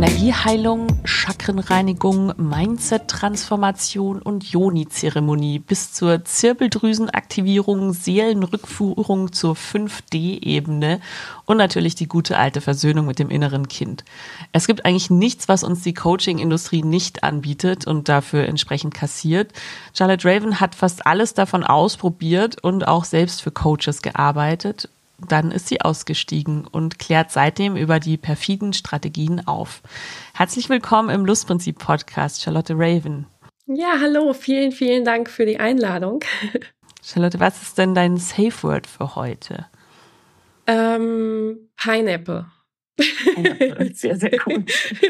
Energieheilung, Chakrenreinigung, Mindset-Transformation und Yoni-Zeremonie bis zur Zirbeldrüsenaktivierung, Seelenrückführung zur 5D-Ebene und natürlich die gute alte Versöhnung mit dem inneren Kind. Es gibt eigentlich nichts, was uns die Coaching-Industrie nicht anbietet und dafür entsprechend kassiert. Charlotte Raven hat fast alles davon ausprobiert und auch selbst für Coaches gearbeitet. Dann ist sie ausgestiegen und klärt seitdem über die perfiden Strategien auf. Herzlich willkommen im Lustprinzip-Podcast, Charlotte Raven. Ja, hallo, vielen, vielen Dank für die Einladung. Charlotte, was ist denn dein Safe Word für heute? Pineapple. Sehr, sehr cool.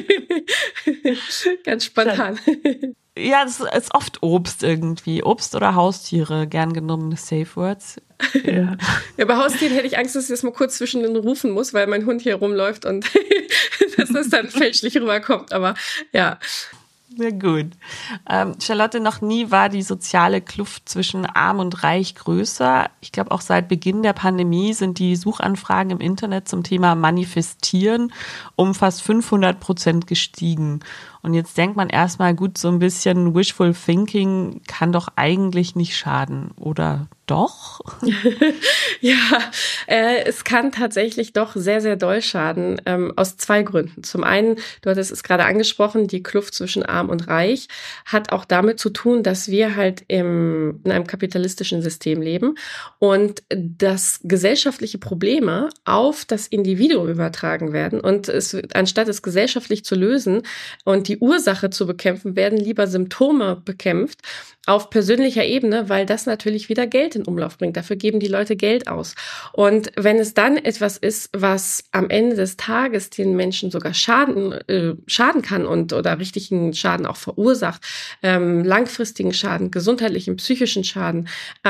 Ganz spontan. Ja, das ist oft Obst irgendwie. Obst oder Haustiere, gern genommene Safe Words. Ja. Ja, bei Haustieren hätte ich Angst, dass ich das mal kurz zwischen den rufen muss, weil mein Hund hier rumläuft und dass das dann fälschlich rüberkommt. Aber ja. Sehr gut. Charlotte, noch nie war die soziale Kluft zwischen Arm und Reich größer. Ich glaube, auch seit Beginn der Pandemie sind die Suchanfragen im Internet zum Thema Manifestieren um fast 500% gestiegen. Und jetzt denkt man erstmal, gut, so ein bisschen Wishful Thinking kann doch eigentlich nicht schaden, oder doch? Ja, es kann tatsächlich doch sehr, sehr doll schaden, aus zwei Gründen. Zum einen, du hattest es gerade angesprochen, die Kluft zwischen Arm und Reich hat auch damit zu tun, dass wir halt in einem kapitalistischen System leben und dass gesellschaftliche Probleme auf das Individuum übertragen werden und anstatt es gesellschaftlich zu lösen und die Ursache zu bekämpfen, werden lieber Symptome bekämpft auf persönlicher Ebene, weil das natürlich wieder Geld in Umlauf bringt. Dafür geben die Leute Geld aus. Und wenn es dann etwas ist, was am Ende des Tages den Menschen sogar schaden kann oder richtigen Schaden auch verursacht, langfristigen Schaden, gesundheitlichen, psychischen Schaden,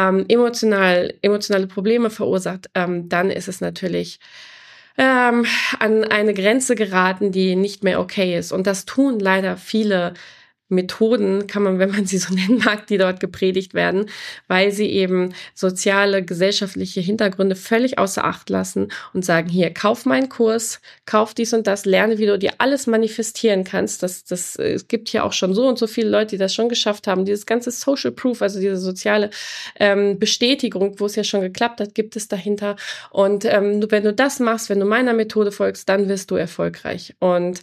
emotionale Probleme verursacht, dann ist es natürlich an eine Grenze geraten, die nicht mehr okay ist. Und das tun leider viele Methoden, kann man, wenn man sie so nennen mag, die dort gepredigt werden, weil sie eben soziale, gesellschaftliche Hintergründe völlig außer Acht lassen und sagen, hier, kauf meinen Kurs, kauf dies und das, lerne, wie du dir alles manifestieren kannst. Es gibt hier auch schon so und so viele Leute, die das schon geschafft haben. Dieses ganze Social Proof, also diese soziale Bestätigung, wo es ja schon geklappt hat, gibt es dahinter. Und wenn du das machst, wenn du meiner Methode folgst, dann wirst du erfolgreich. Und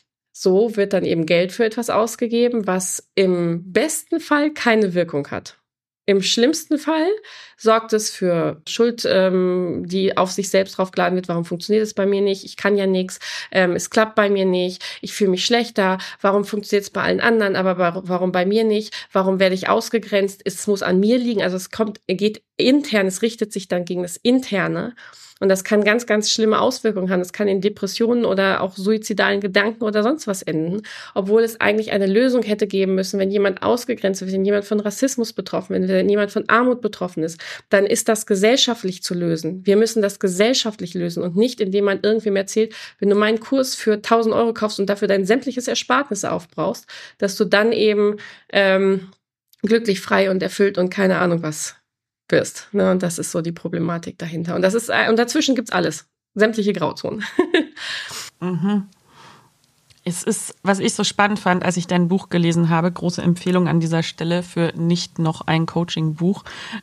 so wird dann eben Geld für etwas ausgegeben, was im besten Fall keine Wirkung hat. Im schlimmsten Fall sorgt es für Schuld, die auf sich selbst draufgeladen wird. Warum funktioniert es bei mir nicht? Ich kann ja nichts. Es klappt bei mir nicht. Ich fühle mich schlechter. Warum funktioniert es bei allen anderen, aber warum bei mir nicht? Warum werde ich ausgegrenzt? Es muss an mir liegen. Also geht intern, es richtet sich dann gegen das Interne. Und das kann ganz, ganz schlimme Auswirkungen haben. Das kann in Depressionen oder auch suizidalen Gedanken oder sonst was enden. Obwohl es eigentlich eine Lösung hätte geben müssen, wenn jemand ausgegrenzt wird, wenn jemand von Rassismus betroffen ist, wenn jemand von Armut betroffen ist, dann ist das gesellschaftlich zu lösen. Wir müssen das gesellschaftlich lösen und nicht, indem man irgendwem erzählt, wenn du meinen Kurs für 1.000 Euro kaufst und dafür dein sämtliches Erspartnis aufbrauchst, dass du dann eben glücklich, frei und erfüllt und keine Ahnung was wirst. Ne? Und das ist so die Problematik dahinter. Und dazwischen gibt's alles. Sämtliche Grauzonen. Mhm. Es ist, was ich so spannend fand, als ich dein Buch gelesen habe, große Empfehlung an dieser Stelle für nicht noch ein Coaching-Buch,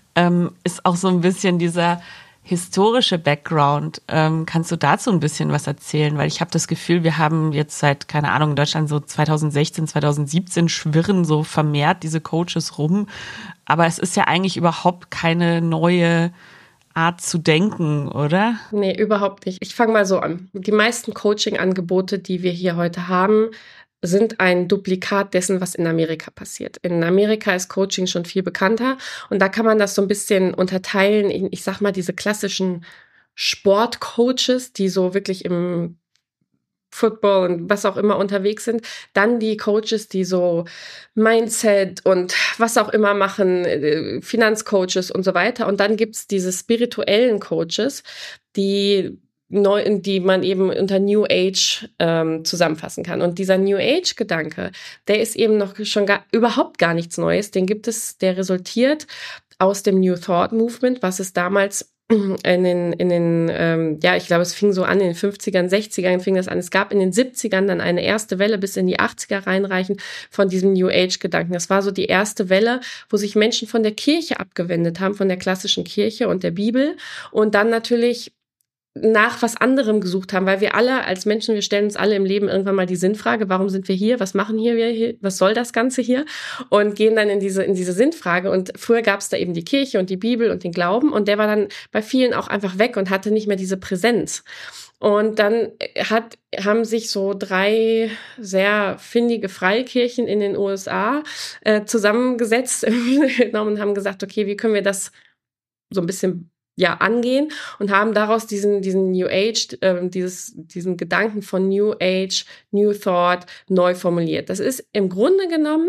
ist auch so ein bisschen dieser historische Background. Kannst du dazu ein bisschen was erzählen? Weil ich habe das Gefühl, wir haben jetzt seit, keine Ahnung, in Deutschland so 2016, 2017 schwirren so vermehrt diese Coaches rum. Aber es ist ja eigentlich überhaupt keine neue Art zu denken, oder? Nee, überhaupt nicht. Ich fange mal so an. Die meisten Coaching-Angebote, die wir hier heute haben, sind ein Duplikat dessen, was in Amerika passiert. In Amerika ist Coaching schon viel bekannter und da kann man das so ein bisschen unterteilen in, ich sag mal, diese klassischen Sportcoaches, die so wirklich im Football und was auch immer unterwegs sind. Dann die Coaches, die so Mindset und was auch immer machen, Finanzcoaches und so weiter. Und dann gibt's diese spirituellen Coaches, die man eben unter New Age zusammenfassen kann. Und dieser New Age-Gedanke, der ist eben noch schon überhaupt gar nichts Neues. Der resultiert aus dem New Thought Movement, was es damals ich glaube, es fing so an, in den 50ern, 60ern fing das an. Es gab in den 70ern dann eine erste Welle bis in die 80er reinreichen von diesem New Age-Gedanken. Das war so die erste Welle, wo sich Menschen von der Kirche abgewendet haben, von der klassischen Kirche und der Bibel und dann natürlich nach was anderem gesucht haben, weil wir alle als Menschen, wir stellen uns alle im Leben irgendwann mal die Sinnfrage, warum sind wir hier, was machen wir hier, was soll das Ganze hier, und gehen dann in diese Sinnfrage. Und früher gab es da eben die Kirche und die Bibel und den Glauben, und der war dann bei vielen auch einfach weg und hatte nicht mehr diese Präsenz. Und dann haben sich so 3 sehr findige Freikirchen in den USA zusammengesetzt und haben gesagt, okay, wie können wir das so ein bisschen angehen, und haben daraus diesen New Age, diesen Gedanken von New Age, New Thought neu formuliert. Das ist im Grunde genommen,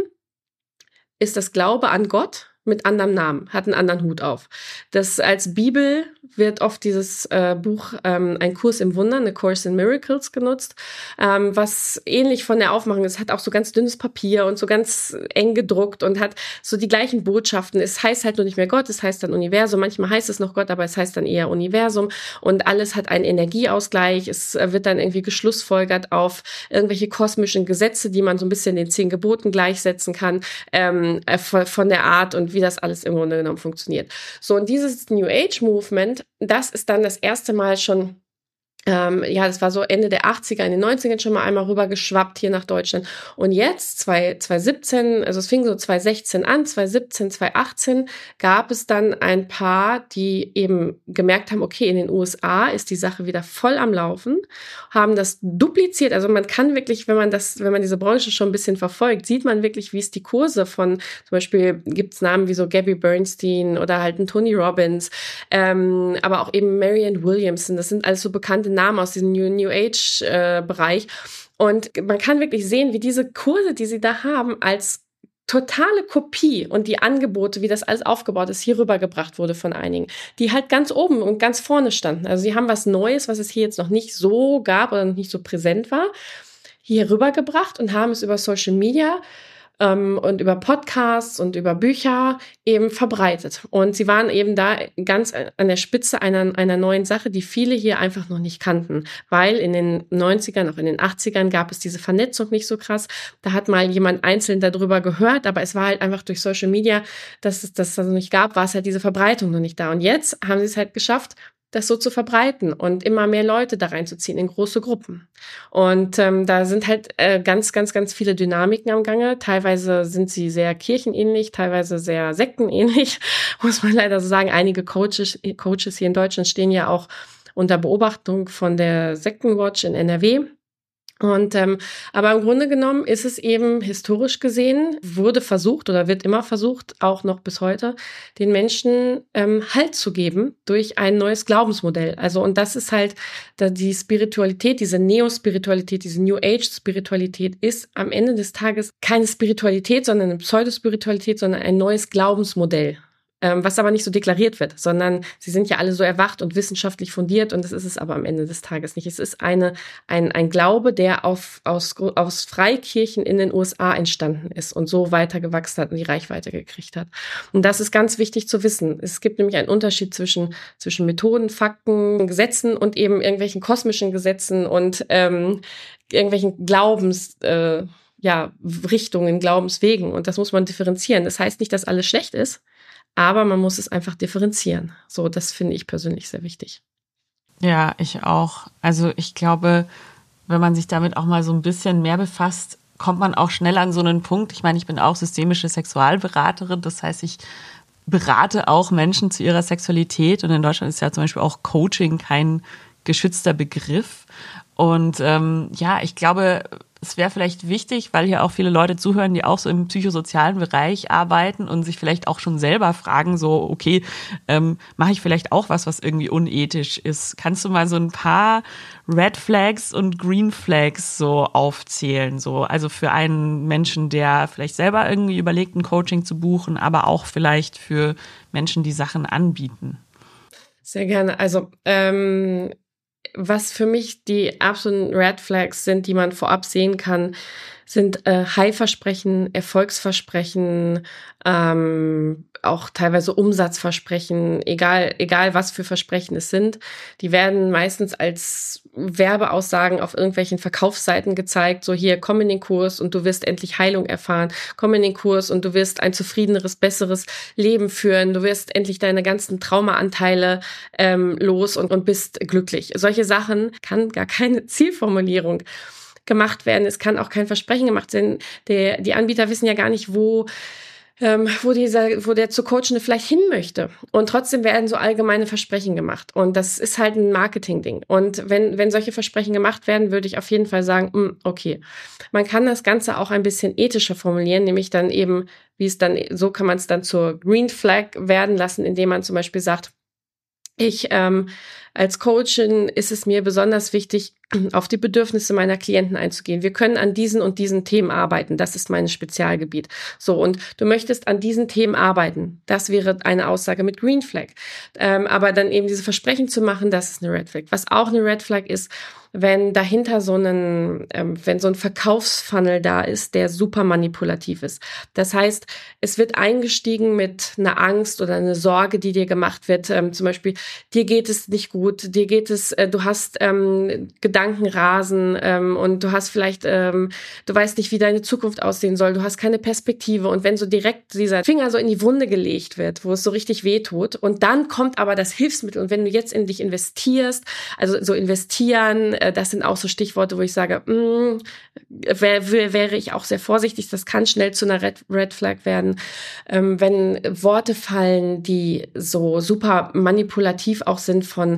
ist das Glaube an Gott mit anderem Namen, hat einen anderen Hut auf. Das als Bibel wird oft dieses Buch Ein Kurs im Wundern, A Course in Miracles, genutzt, was ähnlich von der Aufmachung ist. Hat auch so ganz dünnes Papier und so ganz eng gedruckt und hat so die gleichen Botschaften. Es heißt halt nur nicht mehr Gott, es heißt dann Universum. Manchmal heißt es noch Gott, aber es heißt dann eher Universum. Und alles hat einen Energieausgleich. Es wird dann irgendwie geschlussfolgert auf irgendwelche kosmischen Gesetze, die man so ein bisschen den 10 Geboten gleichsetzen kann, von der Art und wie das alles im Grunde genommen funktioniert. So, und dieses New Age Movement, das ist dann das erste Mal schon, das war so Ende der 80er, in den 90ern schon mal einmal rüber geschwappt hier nach Deutschland. Und jetzt, 2017, also es fing so 2016 an, 2017, 2018, gab es dann ein paar, die eben gemerkt haben, okay, in den USA ist die Sache wieder voll am Laufen, haben das dupliziert. Also man kann wirklich, wenn man diese Branche schon ein bisschen verfolgt, sieht man wirklich, wie es die Kurse von, zum Beispiel gibt es Namen wie so Gabby Bernstein oder halt ein Tony Robbins, aber auch eben Marianne Williamson, das sind alles so bekannte Namen aus diesem New Age Bereich. Und man kann wirklich sehen, wie diese Kurse, die sie da haben, als totale Kopie und die Angebote, wie das alles aufgebaut ist, hier rübergebracht wurde von einigen, die halt ganz oben und ganz vorne standen. Also sie haben was Neues, was es hier jetzt noch nicht so gab oder noch nicht so präsent war, hier rübergebracht und haben es über Social Media und über Podcasts und über Bücher eben verbreitet. Und sie waren eben da ganz an der Spitze einer neuen Sache, die viele hier einfach noch nicht kannten, weil in den 90ern, auch in den 80ern gab es diese Vernetzung nicht so krass. Da hat mal jemand einzeln darüber gehört, aber es war halt einfach durch Social Media, dass es das also nicht gab, war es halt diese Verbreitung noch nicht da. Und jetzt haben sie es halt geschafft, das so zu verbreiten und immer mehr Leute da reinzuziehen in große Gruppen. Und da sind halt ganz, ganz, ganz viele Dynamiken am Gange. Teilweise sind sie sehr kirchenähnlich, teilweise sehr sektenähnlich, muss man leider so sagen. Einige Coaches hier in Deutschland stehen ja auch unter Beobachtung von der Sektenwatch in NRW. Und aber im Grunde genommen ist es eben historisch gesehen, wurde versucht oder wird immer versucht, auch noch bis heute, den Menschen Halt zu geben durch ein neues Glaubensmodell. Also, und das ist halt die Spiritualität, diese Neo-Spiritualität, diese New Age-Spiritualität ist am Ende des Tages keine Spiritualität, sondern eine Pseudospiritualität, sondern ein neues Glaubensmodell. Was aber nicht so deklariert wird, sondern sie sind ja alle so erwacht und wissenschaftlich fundiert, und das ist es aber am Ende des Tages nicht. Es ist ein Glaube, der aus Freikirchen in den USA entstanden ist und so weitergewachsen hat und die Reichweite gekriegt hat. Und das ist ganz wichtig zu wissen. Es gibt nämlich einen Unterschied zwischen Methoden, Fakten, Gesetzen und eben irgendwelchen kosmischen Gesetzen und irgendwelchen Richtungen, Glaubenswegen. Und das muss man differenzieren. Das heißt nicht, dass alles schlecht ist, aber man muss es einfach differenzieren. So, das finde ich persönlich sehr wichtig. Ja, ich auch. Also ich glaube, wenn man sich damit auch mal so ein bisschen mehr befasst, kommt man auch schnell an so einen Punkt. Ich meine, ich bin auch systemische Sexualberaterin. Das heißt, ich berate auch Menschen zu ihrer Sexualität. Und in Deutschland ist ja zum Beispiel auch Coaching kein geschützter Begriff. Und ich glaube, es wäre vielleicht wichtig, weil hier auch viele Leute zuhören, die auch so im psychosozialen Bereich arbeiten und sich vielleicht auch schon selber fragen, so, okay, mache ich vielleicht auch was irgendwie unethisch ist? Kannst du mal so ein paar Red Flags und Green Flags so aufzählen? So, also für einen Menschen, der vielleicht selber irgendwie überlegt, ein Coaching zu buchen, aber auch vielleicht für Menschen, die Sachen anbieten. Sehr gerne. Also, was für mich die absoluten Red Flags sind, die man vorab sehen kann, sind Heilversprechen, Erfolgsversprechen, auch teilweise Umsatzversprechen, egal was für Versprechen es sind, die werden meistens als Werbeaussagen auf irgendwelchen Verkaufsseiten gezeigt, so hier, komm in den Kurs und du wirst endlich Heilung erfahren, komm in den Kurs und du wirst ein zufriedeneres, besseres Leben führen, du wirst endlich deine ganzen Traumaanteile los und bist glücklich. Solche Sachen kann gar keine Zielformulierung gemacht werden. Es kann auch kein Versprechen gemacht werden. Die Anbieter wissen ja gar nicht, wo der zu Coachende vielleicht hin möchte. Und trotzdem werden so allgemeine Versprechen gemacht. Und das ist halt ein Marketing-Ding. Und wenn solche Versprechen gemacht werden, würde ich auf jeden Fall sagen, okay. Man kann das Ganze auch ein bisschen ethischer formulieren, nämlich dann eben, so kann man es dann zur Green Flag werden lassen, indem man zum Beispiel sagt, als Coachin ist es mir besonders wichtig, auf die Bedürfnisse meiner Klienten einzugehen. Wir können an diesen und diesen Themen arbeiten. Das ist mein Spezialgebiet. So, und du möchtest an diesen Themen arbeiten. Das wäre eine Aussage mit Green Flag. Aber dann eben diese Versprechen zu machen, das ist eine Red Flag. Was auch eine Red Flag ist, wenn dahinter wenn so ein Verkaufsfunnel da ist, der super manipulativ ist. Das heißt, es wird eingestiegen mit einer Angst oder einer Sorge, die dir gemacht wird. Zum Beispiel, dir geht es nicht gut, du hast Gedankenrasen und du hast vielleicht, du weißt nicht, wie deine Zukunft aussehen soll, du hast keine Perspektive. Und wenn so direkt dieser Finger so in die Wunde gelegt wird, wo es so richtig weh tut, und dann kommt aber das Hilfsmittel, und wenn du jetzt in dich investierst, also so investieren, das sind auch so Stichworte, wo ich sage, wäre ich auch sehr vorsichtig. Das kann schnell zu einer Red Flag werden. Wenn Worte fallen, die so super manipulativ auch sind von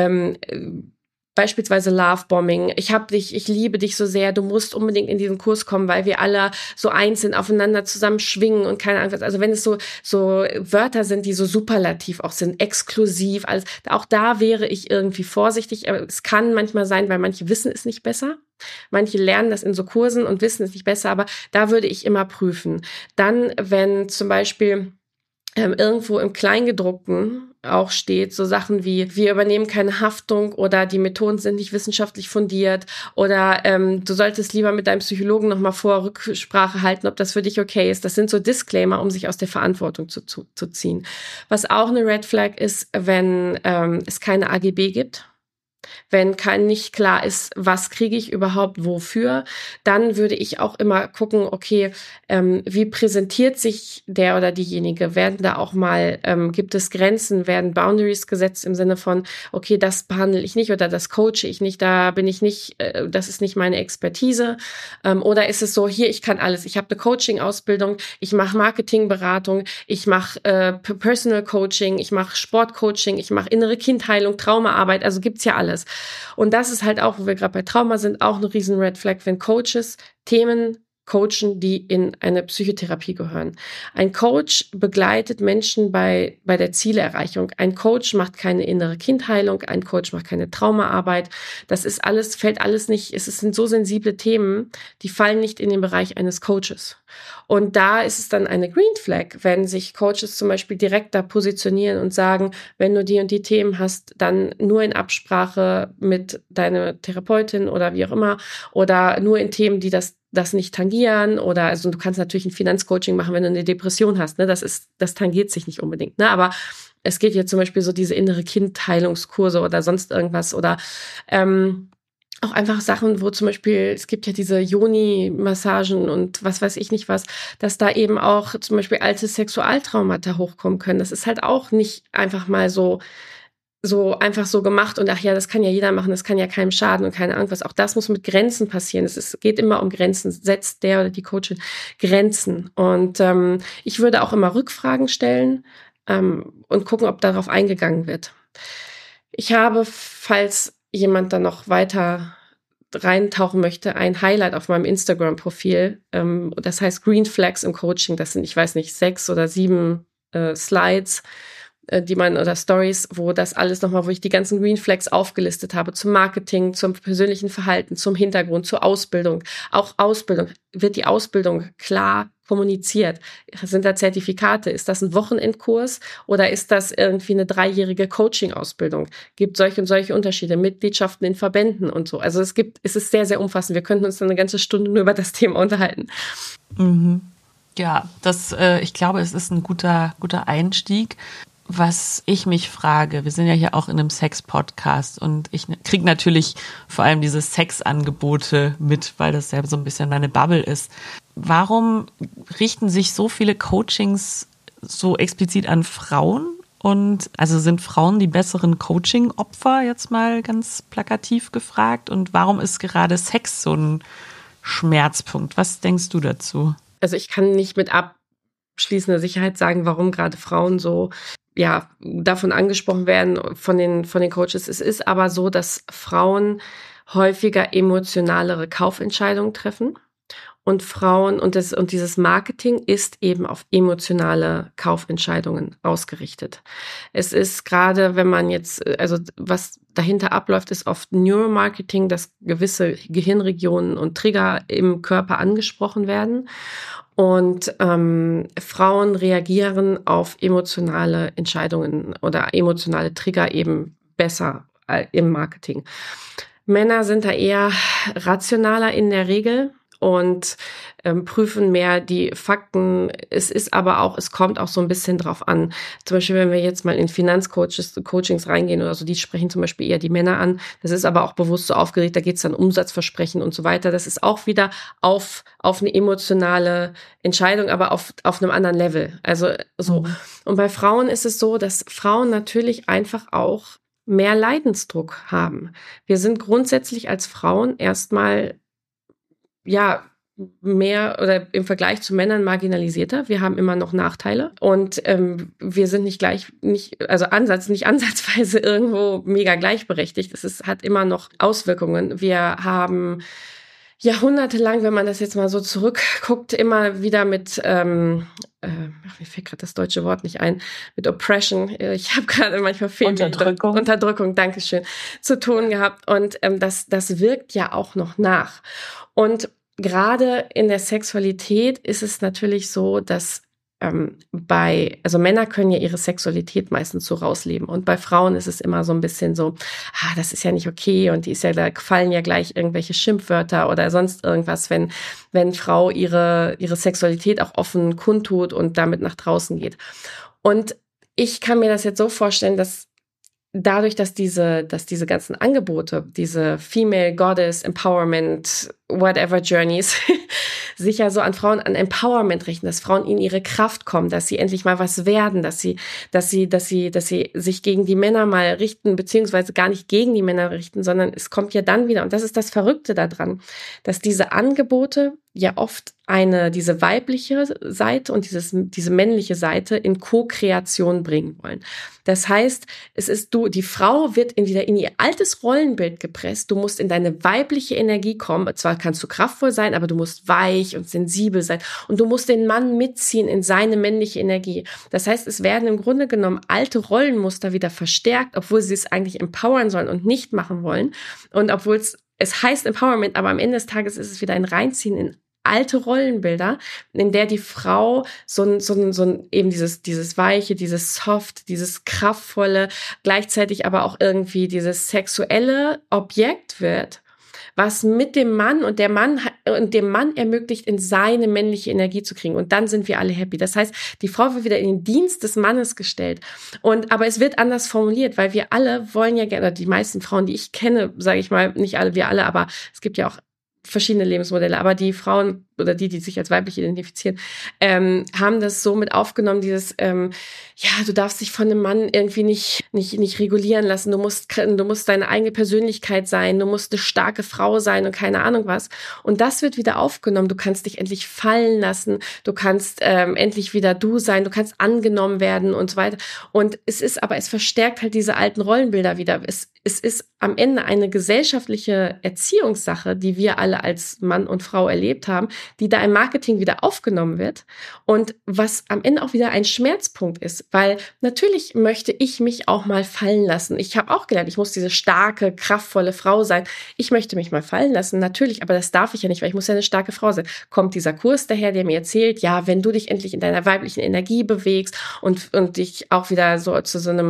beispielsweise Lovebombing. Ich liebe dich so sehr, du musst unbedingt in diesen Kurs kommen, weil wir alle so eins sind, aufeinander zusammen schwingen und keine Ahnung was. Also wenn es so Wörter sind, die so superlativ auch sind, exklusiv, also auch da wäre ich irgendwie vorsichtig. Aber es kann manchmal sein, weil manche wissen es nicht besser. Manche lernen das in so Kursen und wissen es nicht besser, aber da würde ich immer prüfen. Dann, wenn zum Beispiel irgendwo im Kleingedruckten auch steht, so Sachen wie, wir übernehmen keine Haftung oder die Methoden sind nicht wissenschaftlich fundiert oder du solltest lieber mit deinem Psychologen nochmal Rücksprache halten, ob das für dich okay ist. Das sind so Disclaimer, um sich aus der Verantwortung zu ziehen. Was auch eine Red Flag ist, wenn es keine AGB gibt. Wenn nicht klar ist, was kriege ich überhaupt wofür, dann würde ich auch immer gucken, okay, wie präsentiert sich der oder diejenige? Werden da auch mal, gibt es Grenzen, werden Boundaries gesetzt im Sinne von, okay, das behandle ich nicht oder das coache ich nicht, da bin ich nicht, das ist nicht meine Expertise. Oder ist es so, hier, ich kann alles. Ich habe eine Coaching-Ausbildung, ich mache Marketingberatung, ich mache Personal Coaching, ich mache Sportcoaching, ich mache innere Kindheilung, Traumaarbeit, also gibt's ja alles. Und das ist halt auch, wo wir gerade bei Trauma sind, auch eine riesen Red Flag, wenn Coaches Themen coachen, die in eine Psychotherapie gehören. Ein Coach begleitet Menschen bei der Zielerreichung. Ein Coach macht keine innere Kindheilung, ein Coach macht keine Traumaarbeit. Das ist alles, fällt alles nicht, es sind so sensible Themen, die fallen nicht in den Bereich eines Coaches. Und da ist es dann eine Green Flag, wenn sich Coaches zum Beispiel direkt da positionieren und sagen, wenn du die und die Themen hast, dann nur in Absprache mit deiner Therapeutin oder wie auch immer oder nur in Themen, die das nicht tangieren oder, also du kannst natürlich ein Finanzcoaching machen, wenn du eine Depression hast, ne, das tangiert sich nicht unbedingt, ne, aber es geht ja zum Beispiel so diese innere Kindheilungskurse oder sonst irgendwas oder, auch einfach Sachen, wo zum Beispiel, es gibt ja diese Yoni-Massagen und was weiß ich nicht was, dass da eben auch zum Beispiel alte Sexualtraumata hochkommen können. Das ist halt auch nicht einfach mal so einfach so gemacht und ach ja, das kann ja jeder machen, das kann ja keinem schaden und keine Ahnung was. Auch das muss mit Grenzen passieren. Es geht immer um Grenzen. Setzt der oder die Coachin Grenzen. Und ich würde auch immer Rückfragen stellen und gucken, ob darauf eingegangen wird. Ich habe, falls jemand dann noch weiter reintauchen möchte, ein Highlight auf meinem Instagram-Profil. Das heißt Green Flags im Coaching. Das sind, ich weiß nicht, 6 oder 7 Slides, oder Stories, wo das alles nochmal, wo ich die ganzen Green Flags aufgelistet habe, zum Marketing, zum persönlichen Verhalten, zum Hintergrund, zur Ausbildung. Auch Ausbildung. Wird die Ausbildung klar kommuniziert? Sind da Zertifikate? Ist das ein Wochenendkurs oder ist das irgendwie eine 3-jährige Coaching-Ausbildung? Gibt solche und solche Unterschiede, Mitgliedschaften in Verbänden und so. Also es ist sehr, sehr umfassend. Wir könnten uns dann eine ganze Stunde nur über das Thema unterhalten. Mhm. Ja, ich glaube, es ist ein guter Einstieg. Was ich mich frage, wir sind ja hier auch in einem Sex-Podcast und ich kriege natürlich vor allem diese Sexangebote mit, weil das ja so ein bisschen meine Bubble ist. Warum richten sich so viele Coachings so explizit an Frauen? Und also sind Frauen die besseren Coaching-Opfer, jetzt mal ganz plakativ gefragt? Und warum ist gerade Sex so ein Schmerzpunkt? Was denkst du dazu? Also ich kann nicht mit abschließender Sicherheit sagen, warum gerade Frauen so davon angesprochen werden von den Coaches. Es ist aber so, dass Frauen häufiger emotionalere Kaufentscheidungen treffen und dieses Marketing ist eben auf emotionale Kaufentscheidungen ausgerichtet. Es ist gerade, wenn man jetzt, also was dahinter abläuft, ist oft Neuromarketing, dass gewisse Gehirnregionen und Trigger im Körper angesprochen werden. Und Frauen reagieren auf emotionale Entscheidungen oder emotionale Trigger eben besser im Marketing. Männer sind da eher rationaler in der Regel und prüfen mehr die Fakten. Es kommt auch so ein bisschen drauf an. Zum Beispiel, wenn wir jetzt mal in Coachings reingehen oder so, die sprechen zum Beispiel eher die Männer an. Das ist aber auch bewusst so aufgeregt, da geht es dann um Umsatzversprechen und so weiter. Das ist auch wieder auf eine emotionale Entscheidung, aber auf einem anderen Level. Also so. Und bei Frauen ist es so, dass Frauen natürlich einfach auch mehr Leidensdruck haben. Wir sind grundsätzlich als Frauen erstmal mehr oder im Vergleich zu Männern marginalisierter. Wir haben immer noch Nachteile und wir sind nicht ansatzweise irgendwo mega gleichberechtigt. hat immer noch Auswirkungen. Wir haben jahrhundertelang, wenn man das jetzt mal so zurückguckt, immer wieder mit mir fällt gerade das deutsche Wort nicht ein, mit Oppression, ich habe gerade manchmal Unterdrückung, Dankeschön, zu tun gehabt und das wirkt ja auch noch nach. Und gerade in der Sexualität ist es natürlich so, dass Männer können ja ihre Sexualität meistens so rausleben und bei Frauen ist es immer so ein bisschen so, das ist ja nicht okay und da fallen ja gleich irgendwelche Schimpfwörter oder sonst irgendwas, wenn Frau ihre Sexualität auch offen kundtut und damit nach draußen geht. Und ich kann mir das jetzt so vorstellen, dass dadurch, dass diese ganzen Angebote, diese Female Goddess Empowerment, whatever Journeys, sich ja so an Frauen, an Empowerment richten, dass Frauen in ihre Kraft kommen, dass sie endlich mal was werden, dass sie sich gegen die Männer mal richten, beziehungsweise gar nicht gegen die Männer richten, sondern es kommt ja dann wieder, und das ist das Verrückte daran, dass diese Angebote ja oft diese weibliche Seite und diese männliche Seite in Co-Kreation bringen wollen. Das heißt, die Frau wird wieder in ihr altes Rollenbild gepresst. Du musst in deine weibliche Energie kommen. Zwar kannst du kraftvoll sein, aber du musst weich und sensibel sein. Und du musst den Mann mitziehen in seine männliche Energie. Das heißt, es werden im Grunde genommen alte Rollenmuster wieder verstärkt, obwohl sie es eigentlich empowern sollen und nicht machen wollen. Und obwohl es heißt Empowerment, aber am Ende des Tages ist es wieder ein Reinziehen in alte Rollenbilder, in der die Frau so eben dieses Weiche, dieses Soft, dieses Kraftvolle, gleichzeitig aber auch irgendwie dieses sexuelle Objekt wird, was mit dem Mann und dem Mann ermöglicht, in seine männliche Energie zu kriegen. Und dann sind wir alle happy. Das heißt, die Frau wird wieder in den Dienst des Mannes gestellt. Aber es wird anders formuliert, weil wir alle wollen ja gerne, die meisten Frauen, die ich kenne, sage ich mal, nicht alle, wir alle, aber es gibt ja auch verschiedene Lebensmodelle, aber die Frauen oder die sich als weiblich identifizieren, haben das so mit aufgenommen, dieses, du darfst dich von einem Mann irgendwie nicht regulieren lassen, du musst deine eigene Persönlichkeit sein, du musst eine starke Frau sein und keine Ahnung was. Und das wird wieder aufgenommen, du kannst dich endlich fallen lassen, du kannst endlich wieder du sein, du kannst angenommen werden und so weiter. Und es verstärkt halt diese alten Rollenbilder wieder. Es ist am Ende eine gesellschaftliche Erziehungssache, die wir alle als Mann und Frau erlebt haben, die da im Marketing wieder aufgenommen wird und was am Ende auch wieder ein Schmerzpunkt ist, weil natürlich möchte ich mich auch mal fallen lassen. Ich habe auch gelernt, ich muss diese starke, kraftvolle Frau sein. Ich möchte mich mal fallen lassen, natürlich, aber das darf ich ja nicht, weil ich muss ja eine starke Frau sein. Kommt dieser Kurs daher, der mir erzählt, wenn du dich endlich in deiner weiblichen Energie bewegst und dich auch wieder so zu so einem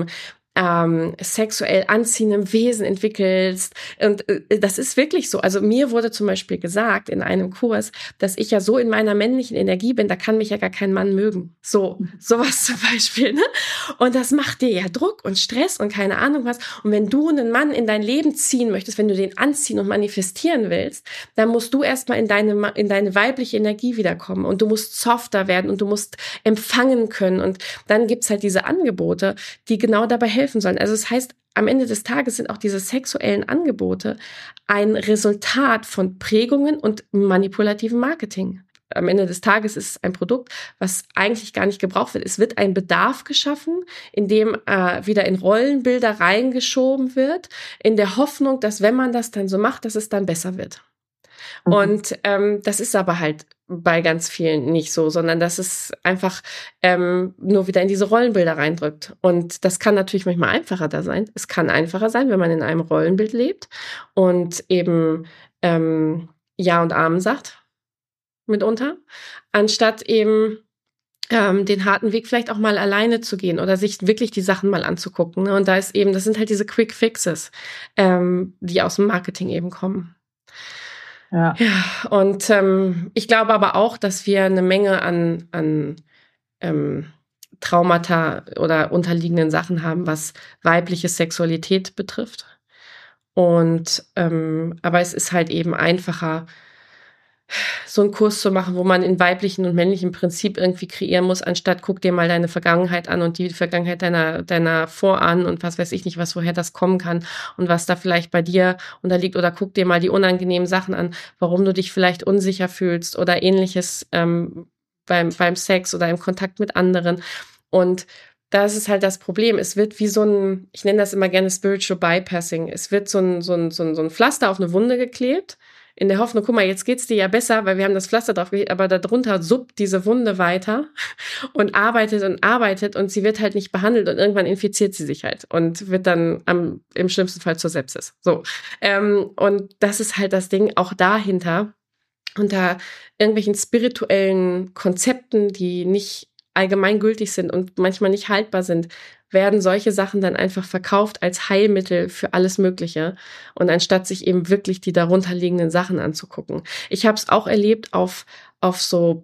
sexuell anziehendem Wesen entwickelst. Und das ist wirklich so. Also mir wurde zum Beispiel gesagt in einem Kurs, dass ich ja so in meiner männlichen Energie bin, da kann mich ja gar kein Mann mögen. Sowas zum Beispiel. Ne? Und das macht dir ja Druck und Stress und keine Ahnung was. Und wenn du einen Mann in dein Leben ziehen möchtest, wenn du den anziehen und manifestieren willst, dann musst du erstmal in deine weibliche Energie wiederkommen. Und du musst softer werden und du musst empfangen können. Und dann gibt's halt diese Angebote, die genau dabei helfen sollen. Also das heißt, am Ende des Tages sind auch diese sexuellen Angebote ein Resultat von Prägungen und manipulativem Marketing. Am Ende des Tages ist es ein Produkt, was eigentlich gar nicht gebraucht wird. Es wird ein Bedarf geschaffen, in dem wieder in Rollenbilder reingeschoben wird, in der Hoffnung, dass wenn man das dann so macht, dass es dann besser wird. Und das ist aber halt bei ganz vielen nicht so, sondern dass es einfach nur wieder in diese Rollenbilder reindrückt. Und das kann natürlich manchmal einfacher da sein. Es kann einfacher sein, wenn man in einem Rollenbild lebt und eben Ja und Amen sagt, mitunter, anstatt eben den harten Weg vielleicht auch mal alleine zu gehen oder sich wirklich die Sachen mal anzugucken. Ne? Und das sind halt diese Quick Fixes, die aus dem Marketing eben kommen. Ja, und ich glaube aber auch, dass wir eine Menge an Traumata oder unterliegenden Sachen haben, was weibliche Sexualität betrifft. Und aber es ist halt eben einfacher, so einen Kurs zu machen, wo man in weiblichen und männlichen Prinzip irgendwie kreieren muss, anstatt guck dir mal deine Vergangenheit an und die Vergangenheit deiner Vorahnen und was weiß ich nicht, woher das kommen kann und was da vielleicht bei dir unterliegt, oder guck dir mal die unangenehmen Sachen an, warum du dich vielleicht unsicher fühlst oder ähnliches beim Sex oder im Kontakt mit anderen. Und das ist halt das Problem. Es wird wie so ein, ich nenne das immer gerne Spiritual Bypassing. Es wird so ein Pflaster auf eine Wunde geklebt, in der Hoffnung, guck mal, jetzt geht's dir ja besser, weil wir haben das Pflaster drauf gelegt, aber darunter suppt diese Wunde weiter und arbeitet und sie wird halt nicht behandelt und irgendwann infiziert sie sich halt und wird dann im schlimmsten Fall zur Sepsis. So. Und das ist halt das Ding auch dahinter, unter irgendwelchen spirituellen Konzepten, die nicht allgemeingültig sind und manchmal nicht haltbar sind, werden solche Sachen dann einfach verkauft als Heilmittel für alles Mögliche. Und anstatt sich eben wirklich die darunterliegenden Sachen anzugucken. Ich habe es auch erlebt auf so,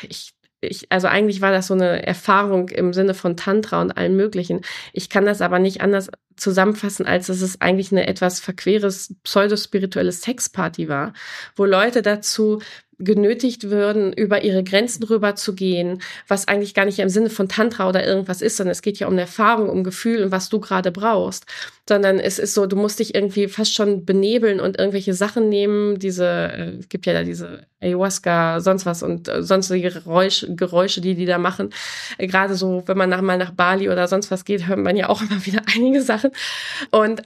also eigentlich war das so eine Erfahrung im Sinne von Tantra und allem Möglichen. Ich kann das aber nicht anders zusammenfassen, als dass es eigentlich eine etwas verqueres, pseudospirituelles Sexparty war, wo Leute dazu genötigt würden, über ihre Grenzen rüber zu gehen, was eigentlich gar nicht im Sinne von Tantra oder irgendwas ist, sondern es geht ja um eine Erfahrung, um Gefühl und was du gerade brauchst, sondern es ist so, du musst dich irgendwie fast schon benebeln und irgendwelche Sachen nehmen, es gibt ja da diese Ayahuasca, sonst was und sonstige Geräusche, die da machen. Gerade so, wenn man mal nach Bali oder sonst was geht, hört man ja auch immer wieder einige Sachen. Und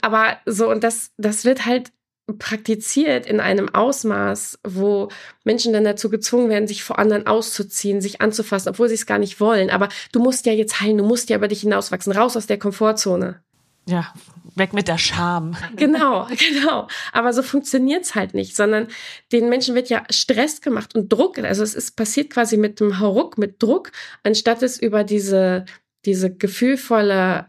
das wird halt praktiziert in einem Ausmaß, wo Menschen dann dazu gezwungen werden, sich vor anderen auszuziehen, sich anzufassen, obwohl sie es gar nicht wollen. Aber du musst ja jetzt heilen, du musst ja über dich hinauswachsen, raus aus der Komfortzone. Ja, weg mit der Scham. Genau. Aber so funktioniert's halt nicht, sondern den Menschen wird ja Stress gemacht und Druck. Also es passiert quasi mit dem Hauruck, mit Druck, anstatt es über diese gefühlvolle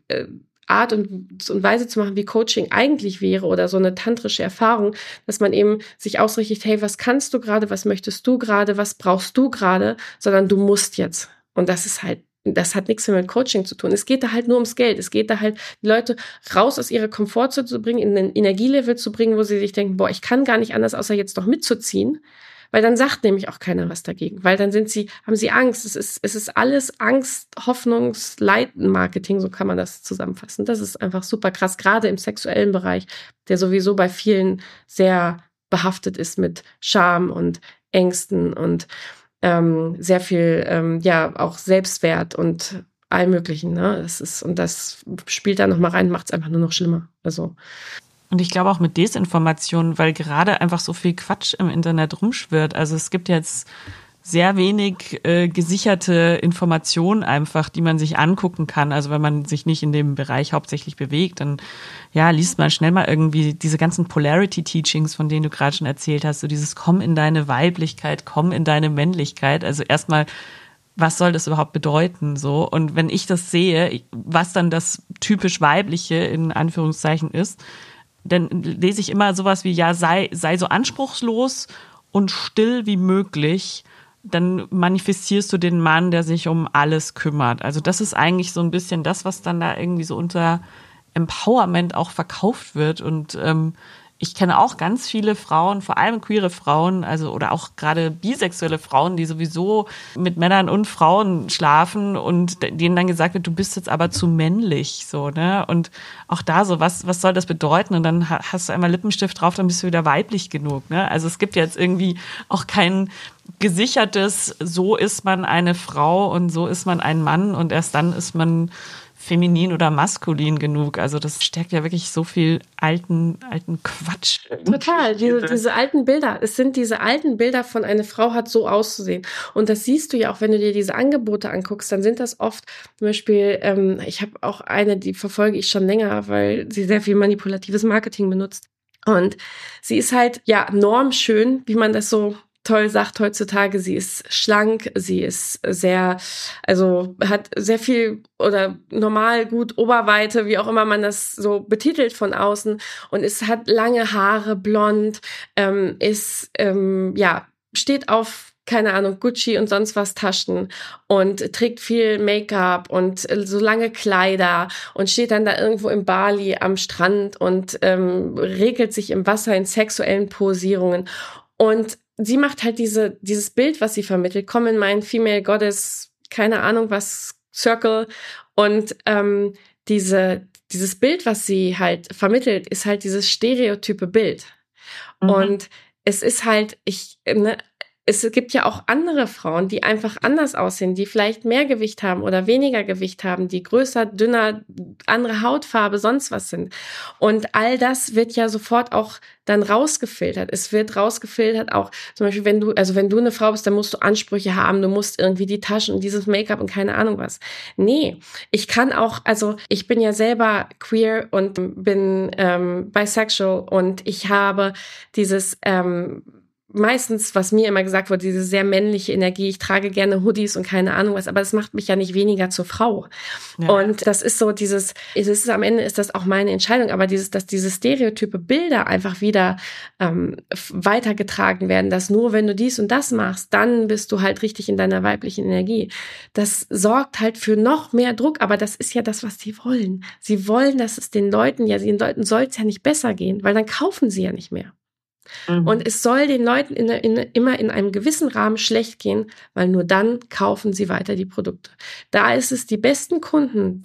Art und Weise zu machen, wie Coaching eigentlich wäre oder so eine tantrische Erfahrung, dass man eben sich ausrichtet, hey, was kannst du gerade, was möchtest du gerade, was brauchst du gerade, sondern du musst jetzt. Und das hat nichts mehr mit Coaching zu tun. Es geht da halt nur ums Geld. Es geht da halt, die Leute raus aus ihrer Komfortzone zu bringen, in ein Energielevel zu bringen, wo sie sich denken, boah, ich kann gar nicht anders, außer jetzt noch mitzuziehen. Weil dann sagt nämlich auch keiner was dagegen. Weil dann haben sie Angst. Es ist alles Angst, Hoffnungs-, Leid-Marketing, so kann man das zusammenfassen. Das ist einfach super krass, gerade im sexuellen Bereich, der sowieso bei vielen sehr behaftet ist mit Scham und Ängsten und sehr viel, auch Selbstwert und allem Möglichen. Ne? Das spielt da nochmal rein, macht es einfach nur noch schlimmer. Also. Und ich glaube auch mit Desinformation, weil gerade einfach so viel Quatsch im Internet rumschwirrt. Also es gibt jetzt sehr wenig gesicherte Informationen einfach, die man sich angucken kann. Also wenn man sich nicht in dem Bereich hauptsächlich bewegt, dann liest man schnell mal irgendwie diese ganzen Polarity-Teachings, von denen du gerade schon erzählt hast, so dieses Komm in deine Weiblichkeit, komm in deine Männlichkeit. Also erstmal was soll das überhaupt bedeuten, so? Und wenn ich das sehe, was dann das typisch Weibliche in Anführungszeichen ist, dann lese ich immer sowas wie, ja, sei so anspruchslos und still wie möglich, dann manifestierst du den Mann, der sich um alles kümmert. Also das ist eigentlich so ein bisschen das, was dann da irgendwie so unter Empowerment auch verkauft wird. Und ich kenne auch ganz viele Frauen, vor allem queere Frauen, also oder auch gerade bisexuelle Frauen, die sowieso mit Männern und Frauen schlafen und denen dann gesagt wird, du bist jetzt aber zu männlich, so, ne? Und auch da so, was soll das bedeuten? Und dann hast du einmal Lippenstift drauf, dann bist du wieder weiblich genug, ne? Also es gibt jetzt irgendwie auch kein gesichertes, so ist man eine Frau und so ist man ein Mann und erst dann ist man feminin oder maskulin genug. Also das stärkt ja wirklich so viel alten Quatsch. Total, diese alten Bilder. Es sind diese alten Bilder von eine Frau hat so auszusehen. Und das siehst du ja auch, wenn du dir diese Angebote anguckst, dann sind das oft zum Beispiel, ich habe auch eine, die verfolge ich schon länger, weil sie sehr viel manipulatives Marketing benutzt. Und sie ist halt, ja, normschön, wie man das so toll sagt heutzutage. Sie ist schlank, sie ist sehr, also hat sehr viel oder normal gut Oberweite, wie auch immer man das so betitelt von außen, und es hat lange Haare, blond, steht auf, keine Ahnung, Gucci und sonst was Taschen und trägt viel Make-up und so lange Kleider und steht dann da irgendwo in Bali am Strand und regelt sich im Wasser in sexuellen Posierungen. Und sie macht halt dieses Bild, was sie vermittelt, komm in mein Female Goddess, keine Ahnung was, Circle. Und dieses Bild, was sie halt vermittelt, ist halt dieses stereotype Bild. Mhm. Und es ist halt, es gibt ja auch andere Frauen, die einfach anders aussehen, die vielleicht mehr Gewicht haben oder weniger Gewicht haben, die größer, dünner, andere Hautfarbe, sonst was sind. Und all das wird ja sofort auch dann rausgefiltert. Es wird rausgefiltert auch, zum Beispiel, wenn du eine Frau bist, dann musst du Ansprüche haben, du musst irgendwie die Taschen und dieses Make-up und keine Ahnung was. Nee, ich kann auch, also ich bin ja selber queer und bin bisexual und ich habe dieses meistens, was mir immer gesagt wurde, diese sehr männliche Energie, ich trage gerne Hoodies und keine Ahnung was, aber das macht mich ja nicht weniger zur Frau. Ja. Und das ist so am Ende ist das auch meine Entscheidung, aber dass diese stereotype Bilder einfach wieder weitergetragen werden, dass nur wenn du dies und das machst, dann bist du halt richtig in deiner weiblichen Energie. Das sorgt halt für noch mehr Druck, aber das ist ja das, was sie wollen. Sie wollen, dass es den Leuten soll es ja nicht besser gehen, weil dann kaufen sie ja nicht mehr. Mhm. Und es soll den Leuten immer in einem gewissen Rahmen schlecht gehen, weil nur dann kaufen sie weiter die Produkte. Da ist es die besten Kunden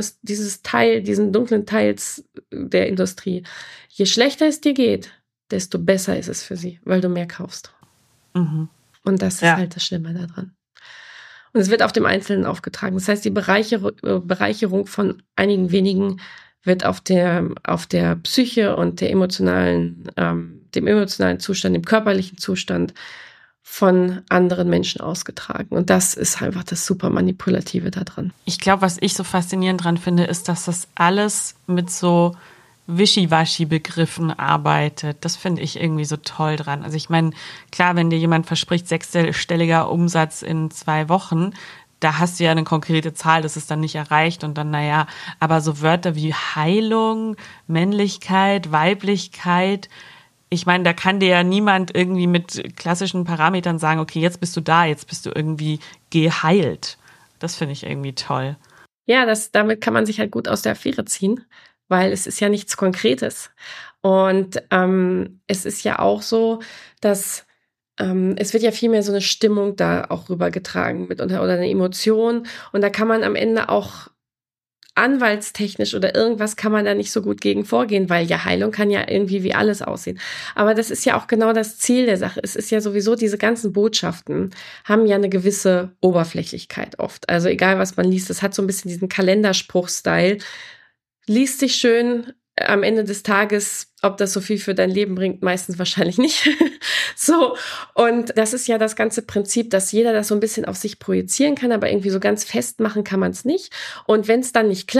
diesen dunklen Teils der Industrie. Je schlechter es dir geht, desto besser ist es für sie, weil du mehr kaufst. Mhm. Und das ist halt das Schlimme daran. Und es wird auf dem Einzelnen aufgetragen. Das heißt, die Bereicherung von einigen wenigen wird auf der Psyche und dem emotionalen Zustand, dem körperlichen Zustand von anderen Menschen ausgetragen. Und das ist einfach das super Manipulative daran. Ich glaube, was ich so faszinierend dran finde, ist, dass das alles mit so Wischiwaschi-Begriffen arbeitet. Das finde ich irgendwie so toll dran. Also ich meine, klar, wenn dir jemand verspricht, 6-stelliger Umsatz in 2 Wochen, da hast du ja eine konkrete Zahl, das ist dann nicht erreicht und dann, aber so Wörter wie Heilung, Männlichkeit, Weiblichkeit, ich meine, da kann dir ja niemand irgendwie mit klassischen Parametern sagen, okay, jetzt bist du da, jetzt bist du irgendwie geheilt. Das finde ich irgendwie toll. Ja, damit kann man sich halt gut aus der Affäre ziehen, weil es ist ja nichts Konkretes. Und es ist ja auch so, dass es wird ja viel mehr so eine Stimmung da auch rübergetragen oder eine Emotion. Und da kann man am Ende auch anwaltstechnisch oder irgendwas kann man da nicht so gut gegen vorgehen, weil ja Heilung kann ja irgendwie wie alles aussehen. Aber das ist ja auch genau das Ziel der Sache. Es ist ja sowieso, diese ganzen Botschaften haben ja eine gewisse Oberflächlichkeit oft. Also egal, was man liest, das hat so ein bisschen diesen Kalenderspruch-Style. Liest sich schön, am Ende des Tages, ob das so viel für dein Leben bringt, meistens wahrscheinlich nicht. So, und das ist ja das ganze Prinzip, dass jeder das so ein bisschen auf sich projizieren kann, aber irgendwie so ganz festmachen kann man es nicht. Und wenn es dann nicht klappt,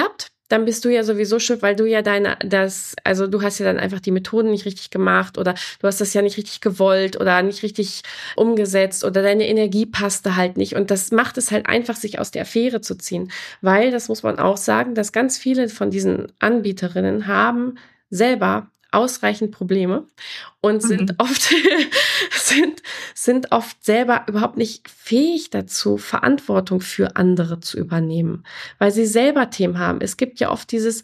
dann bist du ja sowieso schuld, weil du ja also du hast ja dann einfach die Methoden nicht richtig gemacht oder du hast das ja nicht richtig gewollt oder nicht richtig umgesetzt oder deine Energie passte halt nicht. Und das macht es halt einfach, sich aus der Affäre zu ziehen. Weil, das muss man auch sagen, dass ganz viele von diesen Anbieterinnen haben selber ausreichend Probleme und sind oft selber überhaupt nicht fähig dazu, Verantwortung für andere zu übernehmen, weil sie selber Themen haben. Es gibt ja oft dieses,